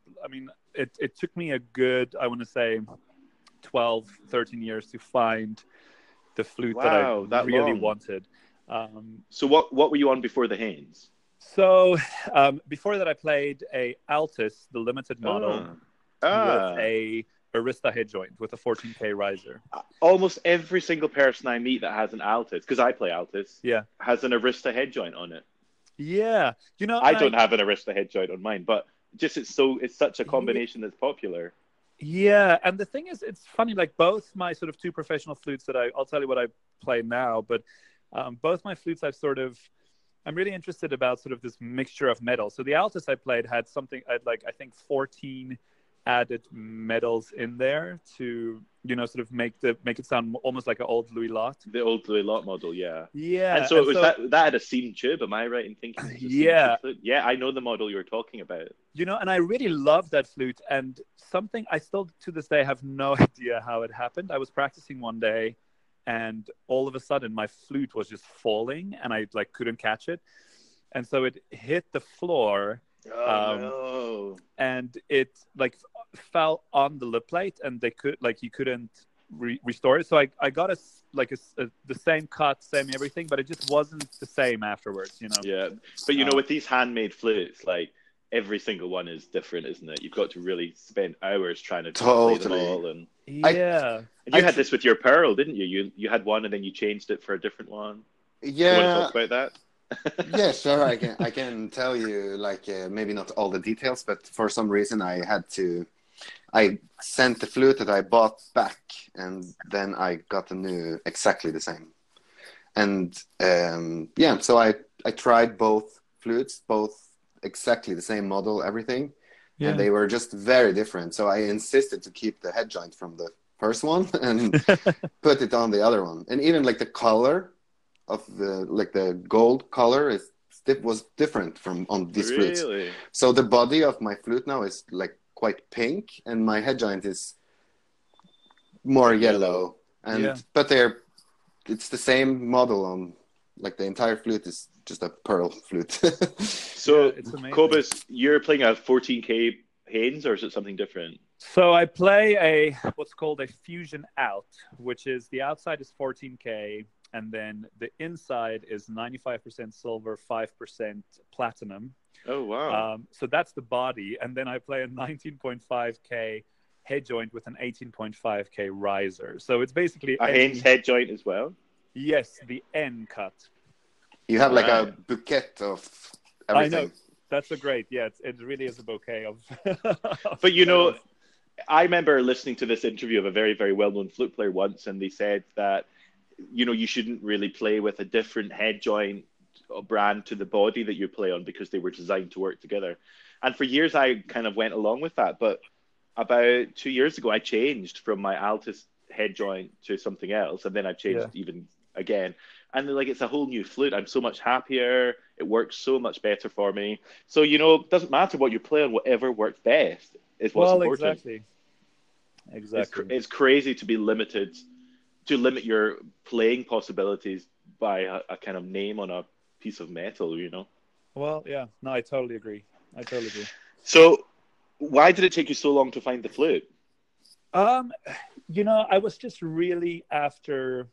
it took me a good, I want to say, 12, 13 years to find the flute that I really wanted. So what were you on before the Haynes? So before that, I played a Altus, the limited model, with a Arista head joint with a 14K riser. Almost every single person I meet that has an Altus, because I play Altus, has an Arista head joint on it. Yeah, I don't have an Arista head joint on mine, but just it's such a combination that's popular. Yeah, and the thing is, it's funny, like both my sort of 2 professional flutes that I'll tell you what I play now, but both my flutes I'm really interested about sort of this mixture of metals. So the Altus I played had I think 14 added metals in there to, sort of make it sound almost like an old Louis Lott. The old Louis Lott model, yeah. Yeah. And so it was that had a seam tube, am I right in thinking? Yeah. Yeah, I know the model you were talking about. And I really love that flute, and something I still to this day have no idea how it happened. I was practicing one day and all of a sudden my flute was just falling and I couldn't catch it. And so it hit the floor. No. And it fell on the lip plate, and you couldn't restore it. So I got the same cut, same everything, but it just wasn't the same afterwards. Yeah, but with these handmade flutes, every single one is different, isn't it? You've got to really spend hours trying to play them all. And yeah, and you had this with your Pearl, didn't you? You had one and then you changed it for a different one. Yeah. You want to talk about that? Yeah, sure. I can tell you, maybe not all the details, but for some reason I sent the flute that I bought back, and then I got a new, exactly the same. And so I tried both flutes, both exactly the same model, everything, and they were just very different. So I insisted to keep the head joint from the first one and put it on the other one. And even the color of the gold color was different from on these flutes. So the body of my flute now is quite pink, and my head joint is more yellow. And but it's the same model on Like the entire flute is just a pearl flute. So, Yeah, it's amazing. Cobus, you're playing a 14K Haynes, or is it something different? So I play what's called a fusion out, which is the outside is 14K, and then the inside is 95% silver, 5% platinum. Oh, wow. So that's the body, and then I play a 19.5K head joint with an 18.5K riser. So it's basically A Haynes head joint as well? Yes, the N cut. You have like a Right. bouquet of I everything. know. That's a great, yeah, it really is a bouquet of. But you know, I remember listening to this interview of a very, very well-known flute player once, and they said that, you know, you shouldn't really play with a different head joint or brand to the body that you play on because they were designed to work together. And for years, I kind of went along with that. But about 2 years ago, I changed from my Altus head joint to something else, and then I changed Yeah. even again. And like, it's a whole new flute. I'm so much happier. It works so much better for me. So, you know, it doesn't matter what you play on, whatever works best is what's Well, important. exactly. It's, Exactly. it's crazy to be limited, to limit your playing possibilities by a kind of name on a piece of metal, you know? Well, yeah. No, I totally agree. I totally agree. So, why did it take you so long to find the flute? You know, I was just really after.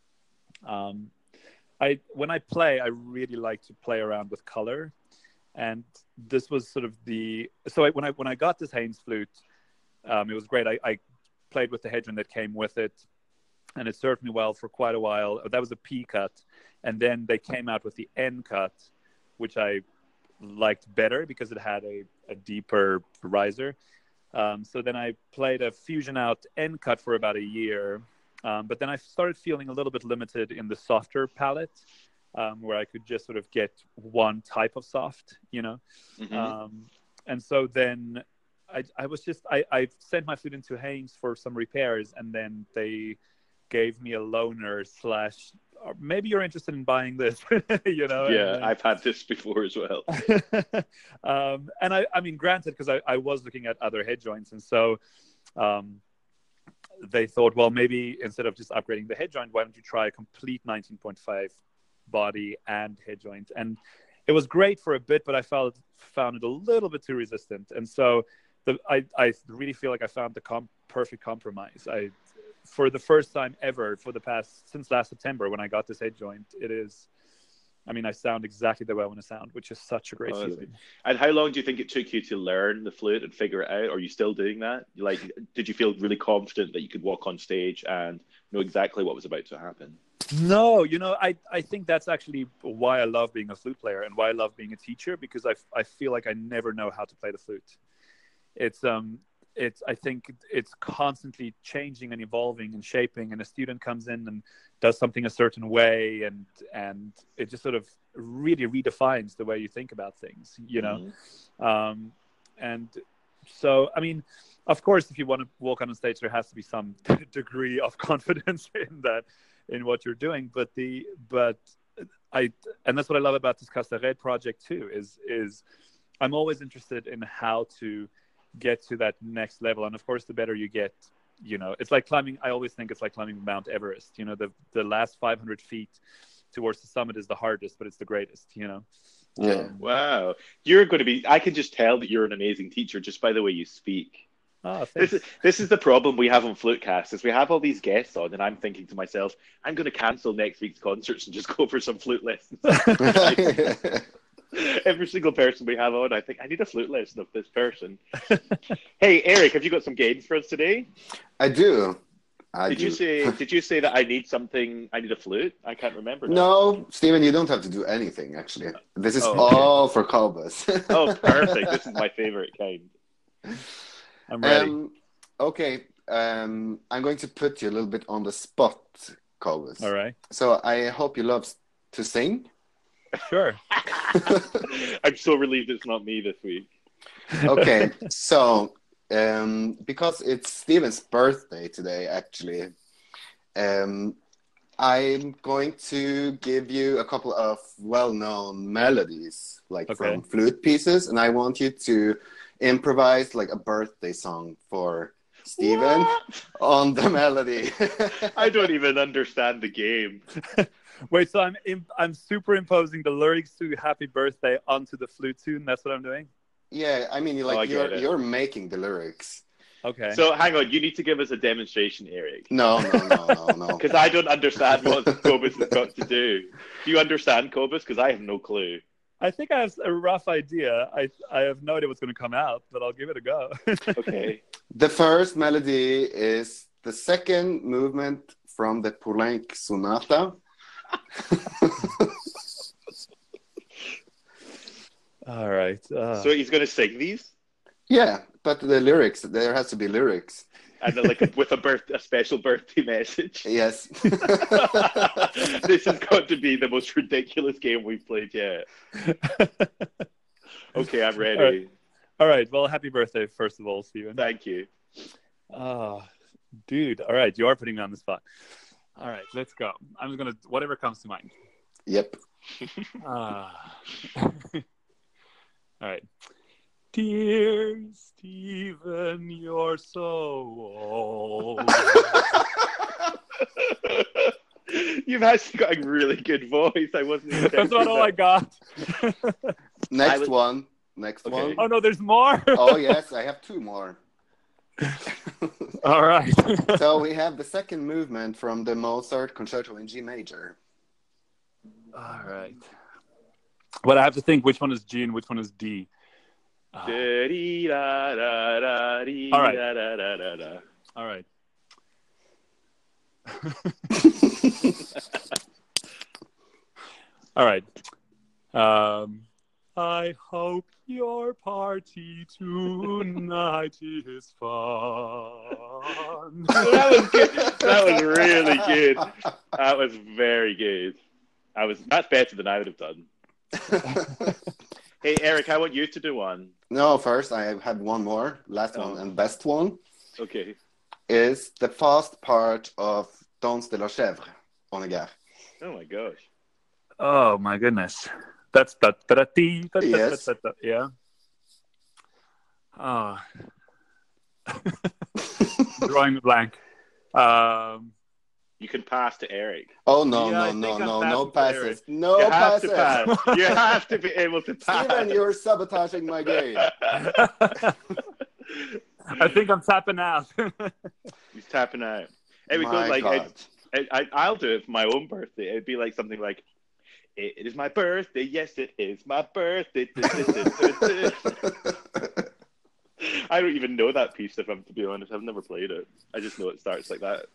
When I play, I really like to play around with color, and this was sort of when I got this Haynes flute, it was great. I played with the head drum that came with it, and it served me well for quite a while. That was a P cut, and then they came out with the N cut, which I liked better because it had a deeper riser. So then I played a fusion out N cut for about a year. But then I started feeling a little bit limited in the softer palette, where I could just sort of get one type of soft, you know. Mm-hmm. And so then I sent my flute into Haynes for some repairs, and then they gave me a loaner / maybe you're interested in buying this, you know. Yeah, I've had this before as well. And I mean, granted, because I was looking at other head joints, and so they thought, well, maybe instead of just upgrading the head joint, why don't you try a complete 19.5 body and head joint? And it was great for a bit, but I found it a little bit too resistant. And so I really feel like I found the perfect compromise. For the first time ever, since last September when I got this head joint, I sound exactly the way I want to sound, which is such a great feeling. And how long do you think it took you to learn the flute and figure it out? Are you still doing that? Like, did you feel really confident that you could walk on stage and know exactly what was about to happen? No, you know, I think that's actually why I love being a flute player and why I love being a teacher, because I feel like I never know how to play the flute. I think it's constantly changing and evolving and shaping, and a student comes in and does something a certain way, and it just sort of really redefines the way you think about things, you know. Mm-hmm. And so, I mean, of course, if you want to walk on a stage, there has to be some degree of confidence in what you're doing. And that's what I love about this Castaret project too, is I'm always interested in how to get to that next level. And of course, the better you get, you know, it's like climbing. I always think it's like climbing Mount Everest. You know, the last 500 feet towards the summit is the hardest, but it's the greatest, you know. Yeah. Wow. You're going to be, I can just tell that you're an amazing teacher just by the way you speak. Oh, thanks. This is the problem we have on Flutecast, is we have all these guests on, and I'm thinking to myself, I'm going to cancel next week's concerts and just go for some flute lessons. Every single person we have on, I think I need a flute lesson of this person. Hey, Eric, have you got some games for us today? I do. Did you say that I need a flute? I can't remember now. No, Stephen, you don't have to do anything, actually. This is okay. all for Cobus. Oh, perfect. This is my favorite kind. I'm ready. Okay. I'm going to put you a little bit on the spot, Cobus. All right. So I hope you love to sing. Sure. I'm so relieved it's not me this week. Okay, so because it's Steven's birthday today, actually, I'm going to give you a couple of well-known melodies, like from flute pieces, and I want you to improvise like a birthday song for Steven, What? on the melody. I don't even understand the game. Wait, so I'm superimposing the lyrics to "Happy Birthday" onto the flute tune. That's what I'm doing. Yeah, I mean, I get it. you're making the lyrics. Okay. So hang on, you need to give us a demonstration, Eric. No. Because I don't understand what Cobus has got to do. Do you understand, Cobus? Because I have no clue. I think I have a rough idea. I have no idea what's going to come out, but I'll give it a go. Okay. The first melody is the second movement from the Poulenc Sonata. All right. So he's going to sing these, Yeah, but the lyrics, there has to be lyrics. and then, like with a special birthday message. Yes. This has got to be the most ridiculous game we've played yet. Okay, I'm ready. All right. Well, happy birthday, first of all, Steven. Thank you. Dude. All right. You are putting me on the spot. All right. Let's go. I'm just going to, whatever comes to mind. Yep. All right. Dear Steven, you're so old. You've actually got a really good voice. I wasn't expecting That's not all I got. Next one. Okay. One. Oh, no, there's more. Oh, yes, I have two more. All right. So we have the second movement from the Mozart Concerto in G major. All right. But I have to think which one is G and which one is D. All right. All right. All right. I hope your party tonight is fun. That was good. That was really good. That was very good. That's better than I would have done. Hey, Eric, I want you to do one. No, first I have one more. Last one and best one Okay. is the fast part of Danse de la Chèvre on a gare. Oh my gosh. Oh my goodness. That's Yes. Yeah. Drawing a blank. You can pass to Eric. Oh no, Yeah, I no, think no, I'm no, no passing to passes. Eric. No You have passes. to pass. You have to be able to pass. Steven, you're sabotaging my game. I think I'm tapping out. He's tapping out. It would go My like God. I'll do it for my own birthday. It'd be like something like, "It is my birthday. Yes, it is my birthday." I don't even know that piece, if I'm to be honest. I've never played it. I just know it starts like that.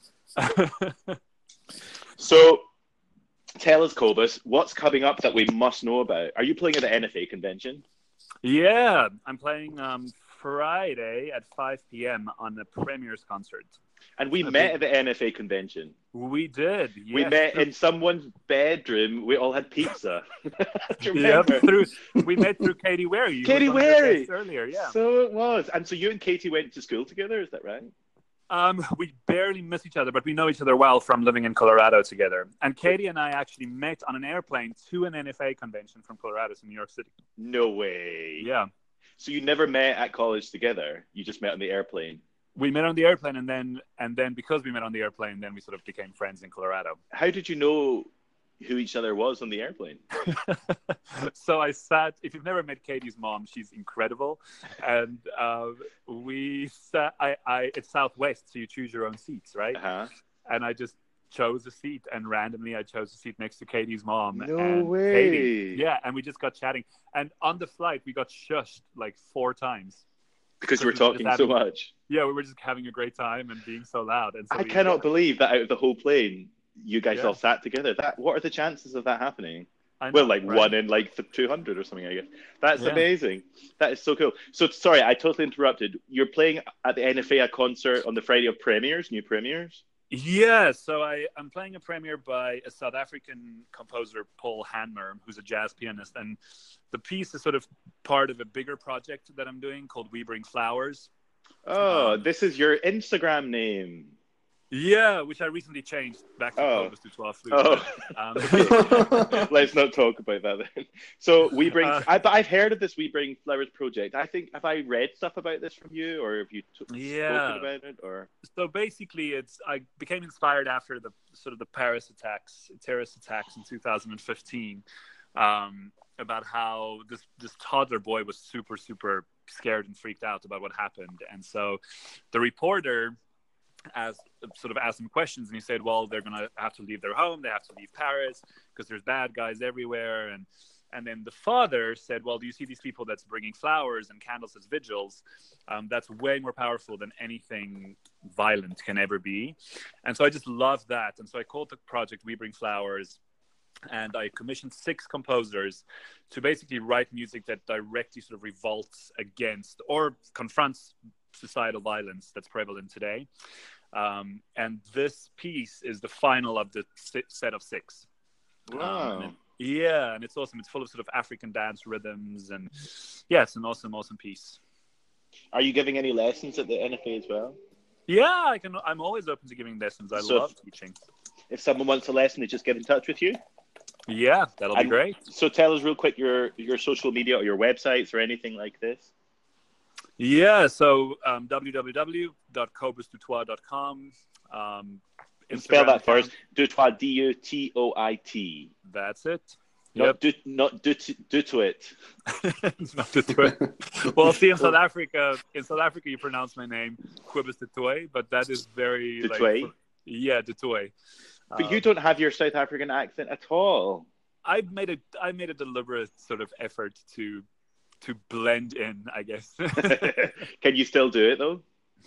So, tell us, Cobus, what's coming up that we must know about? Are you playing at the NFA convention? Yeah, I'm playing Friday at 5 p.m. on the Premier's concert. And we met at the NFA convention. We did. Yes. We met in someone's bedroom. We all had pizza. Do you Yep, remember? we met through Katie Wary. who Katie was one of your Wary! guests earlier, yeah. So it was. And so you and Katie went to school together, is that right? We barely miss each other, but we know each other well from living in Colorado together. And Katie and I actually met on an airplane to an NFA convention from Colorado to New York City. No way. Yeah. So you never met at college together? You just met on the airplane? We met on the airplane, and then because we met on the airplane, then we sort of became friends in Colorado. How did you know who each other was on the airplane? So I sat. If you've never met Katie's mom, she's incredible, and we sat. It's Southwest, so you choose your own seats, right? Uh-huh. And I just chose a seat, and randomly I chose a seat next to Katie's mom. No and way. Katie, yeah, and we just got chatting. And on the flight, we got shushed like 4 times. Because you were talking so much. Yeah, we were just having a great time and being so loud. And so I cannot believe that out of the whole plane, you guys Yeah. all sat together. What are the chances of that happening? I know, Well, like right? 1 in like 200 or something, I guess. That's Yeah. amazing. That is so cool. So sorry, I totally interrupted. You're playing at the NFA concert on the Friday of premieres, new premieres? Yeah, so I'm playing a premiere by a South African composer, Paul Hanmer, who's a jazz pianist. And the piece is sort of part of a bigger project that I'm doing called We Bring Flowers. Oh, this is your Instagram name. Yeah, which I recently changed back to Oh. Cobus Dutois flute. Oh. Let's not talk about that then. So we bring. But I've heard of this We Bring Flowers project. I think, have I read stuff about this from you, or have you spoken about it? Or so basically, I became inspired after the sort of the Paris attacks, terrorist attacks in 2015, about how this toddler boy was super scared and freaked out about what happened, and so the reporter asked him questions, and he said, well, they're going to have to leave their home, they have to leave Paris because there's bad guys everywhere, and then the father said, well, do you see these people that's bringing flowers and candles as vigils? That's way more powerful than anything violent can ever be. And so I just love that, and so I called the project We Bring Flowers, and I commissioned 6 composers to basically write music that directly sort of revolts against or confronts societal violence that's prevalent today. And this piece is the final of the set of 6. wow. And it's awesome. It's full of sort of African dance rhythms, and yeah, it's an awesome piece. Are you giving any lessons at the NFA as well? Yeah, I'm always open to giving lessons. I love teaching. If someone wants a lesson, they just get in touch with you. Yeah, that'll be great. So tell us real quick your social media or your websites or anything like this. Yeah, so www.cobusdutoit.com. Spell that first. Dutoit, Dutoit. That's it. Not do to it. Not do to it. Well, see, in South Africa, you pronounce my name Cobus Dutoit, but that is very Dutoit. Dutoit. But you don't have your South African accent at all. I made a deliberate sort of effort to blend in, I guess. Can you still do it though?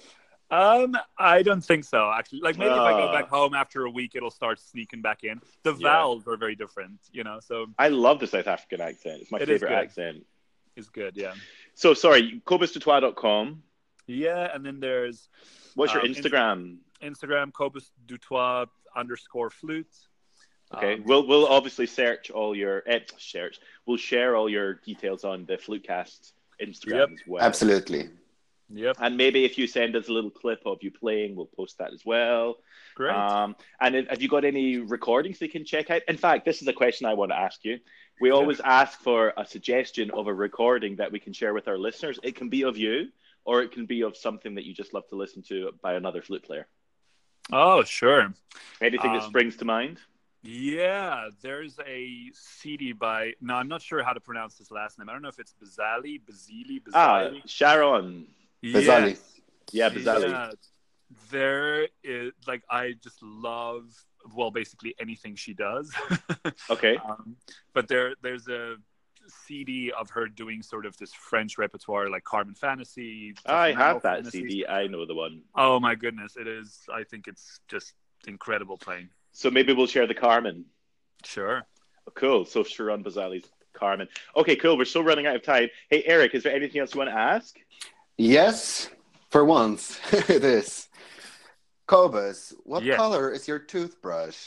I don't think so, actually. Like maybe if I go back home after a week, it'll start sneaking back in. The vowels are very different, so I love the South African accent. It's my favorite accent. It's good, yeah. So sorry, cobusdutoit.com. Yeah, and then there's what's your Instagram? Instagram cobusdutoit _flute. Okay, we'll obviously search all your We'll share all your details on the Flutecast Instagram as well. Absolutely. Yep. And maybe if you send us a little clip of you playing, we'll post that as well. Great. And have you got any recordings they can check out? In fact, this is a question I want to ask you. We always ask for a suggestion of a recording that we can share with our listeners. It can be of you, or it can be of something that you just love to listen to by another flute player. Oh, sure. Anything that springs to mind? Yeah, there's a CD no, I'm not sure how to pronounce this last name. I don't know if it's Bazali. Sharon. Bazali. Yeah, Bazali. Yeah, there is, I just love, basically anything she does. Okay. But there's a CD of her doing sort of this French repertoire, like Carmen Fantasy. I have that Fantasy. CD. I know the one. Oh my goodness, it is. I think it's just incredible playing. So maybe we'll share the Carmen. Sure. Oh, cool. So Sharon Bazali's Carmen. Okay, cool. We're still running out of time. Hey, Eric, is there anything else you want to ask? Yes, for once. It is. Cobus, what color is your toothbrush?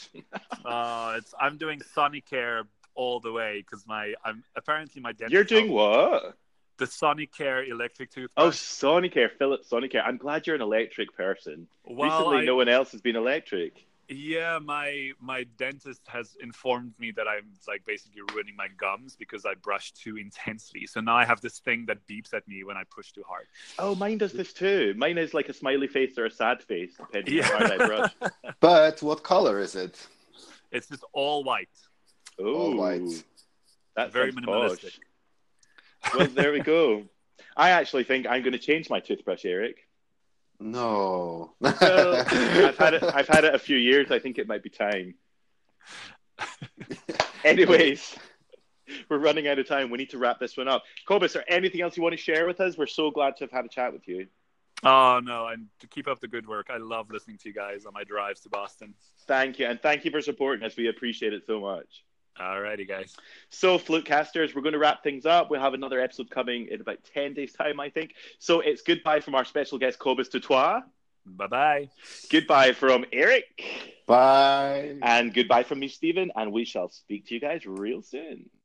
I'm doing Sonicare all the way because apparently my dentist. You're doing what? The Sonicare electric toothbrush. Oh, Sonicare, Philips Sonicare. I'm glad you're an electric person. Well, recently, no one else has been electric. Yeah, my dentist has informed me that I'm basically ruining my gums because I brush too intensely. So now I have this thing that beeps at me when I push too hard. Oh, mine does this too. Mine is like a smiley face or a sad face, depending on how hard I brush. But what color is it? It's just all white. Oh, all white. That's very minimalistic. Posh. Well, there we go. I actually think I'm going to change my toothbrush, Eric. No. Well, I've had it a few years. I think it might be time. Anyways, we're running out of time. We need to wrap this one up. Cobus, is there anything else you want to share with us? We're so glad to have had a chat with you. Oh, no, and to keep up the good work. I love listening to you guys on my drives to Boston. Thank you, and thank you for supporting us. We appreciate it so much. Alrighty, guys. So, Flutecasters, we're going to wrap things up. We'll have another episode coming in about 10 days' time, I think. So, it's goodbye from our special guest, Cobus Dutoit. Bye-bye. Goodbye from Eric. Bye. And goodbye from me, Stephen. And we shall speak to you guys real soon.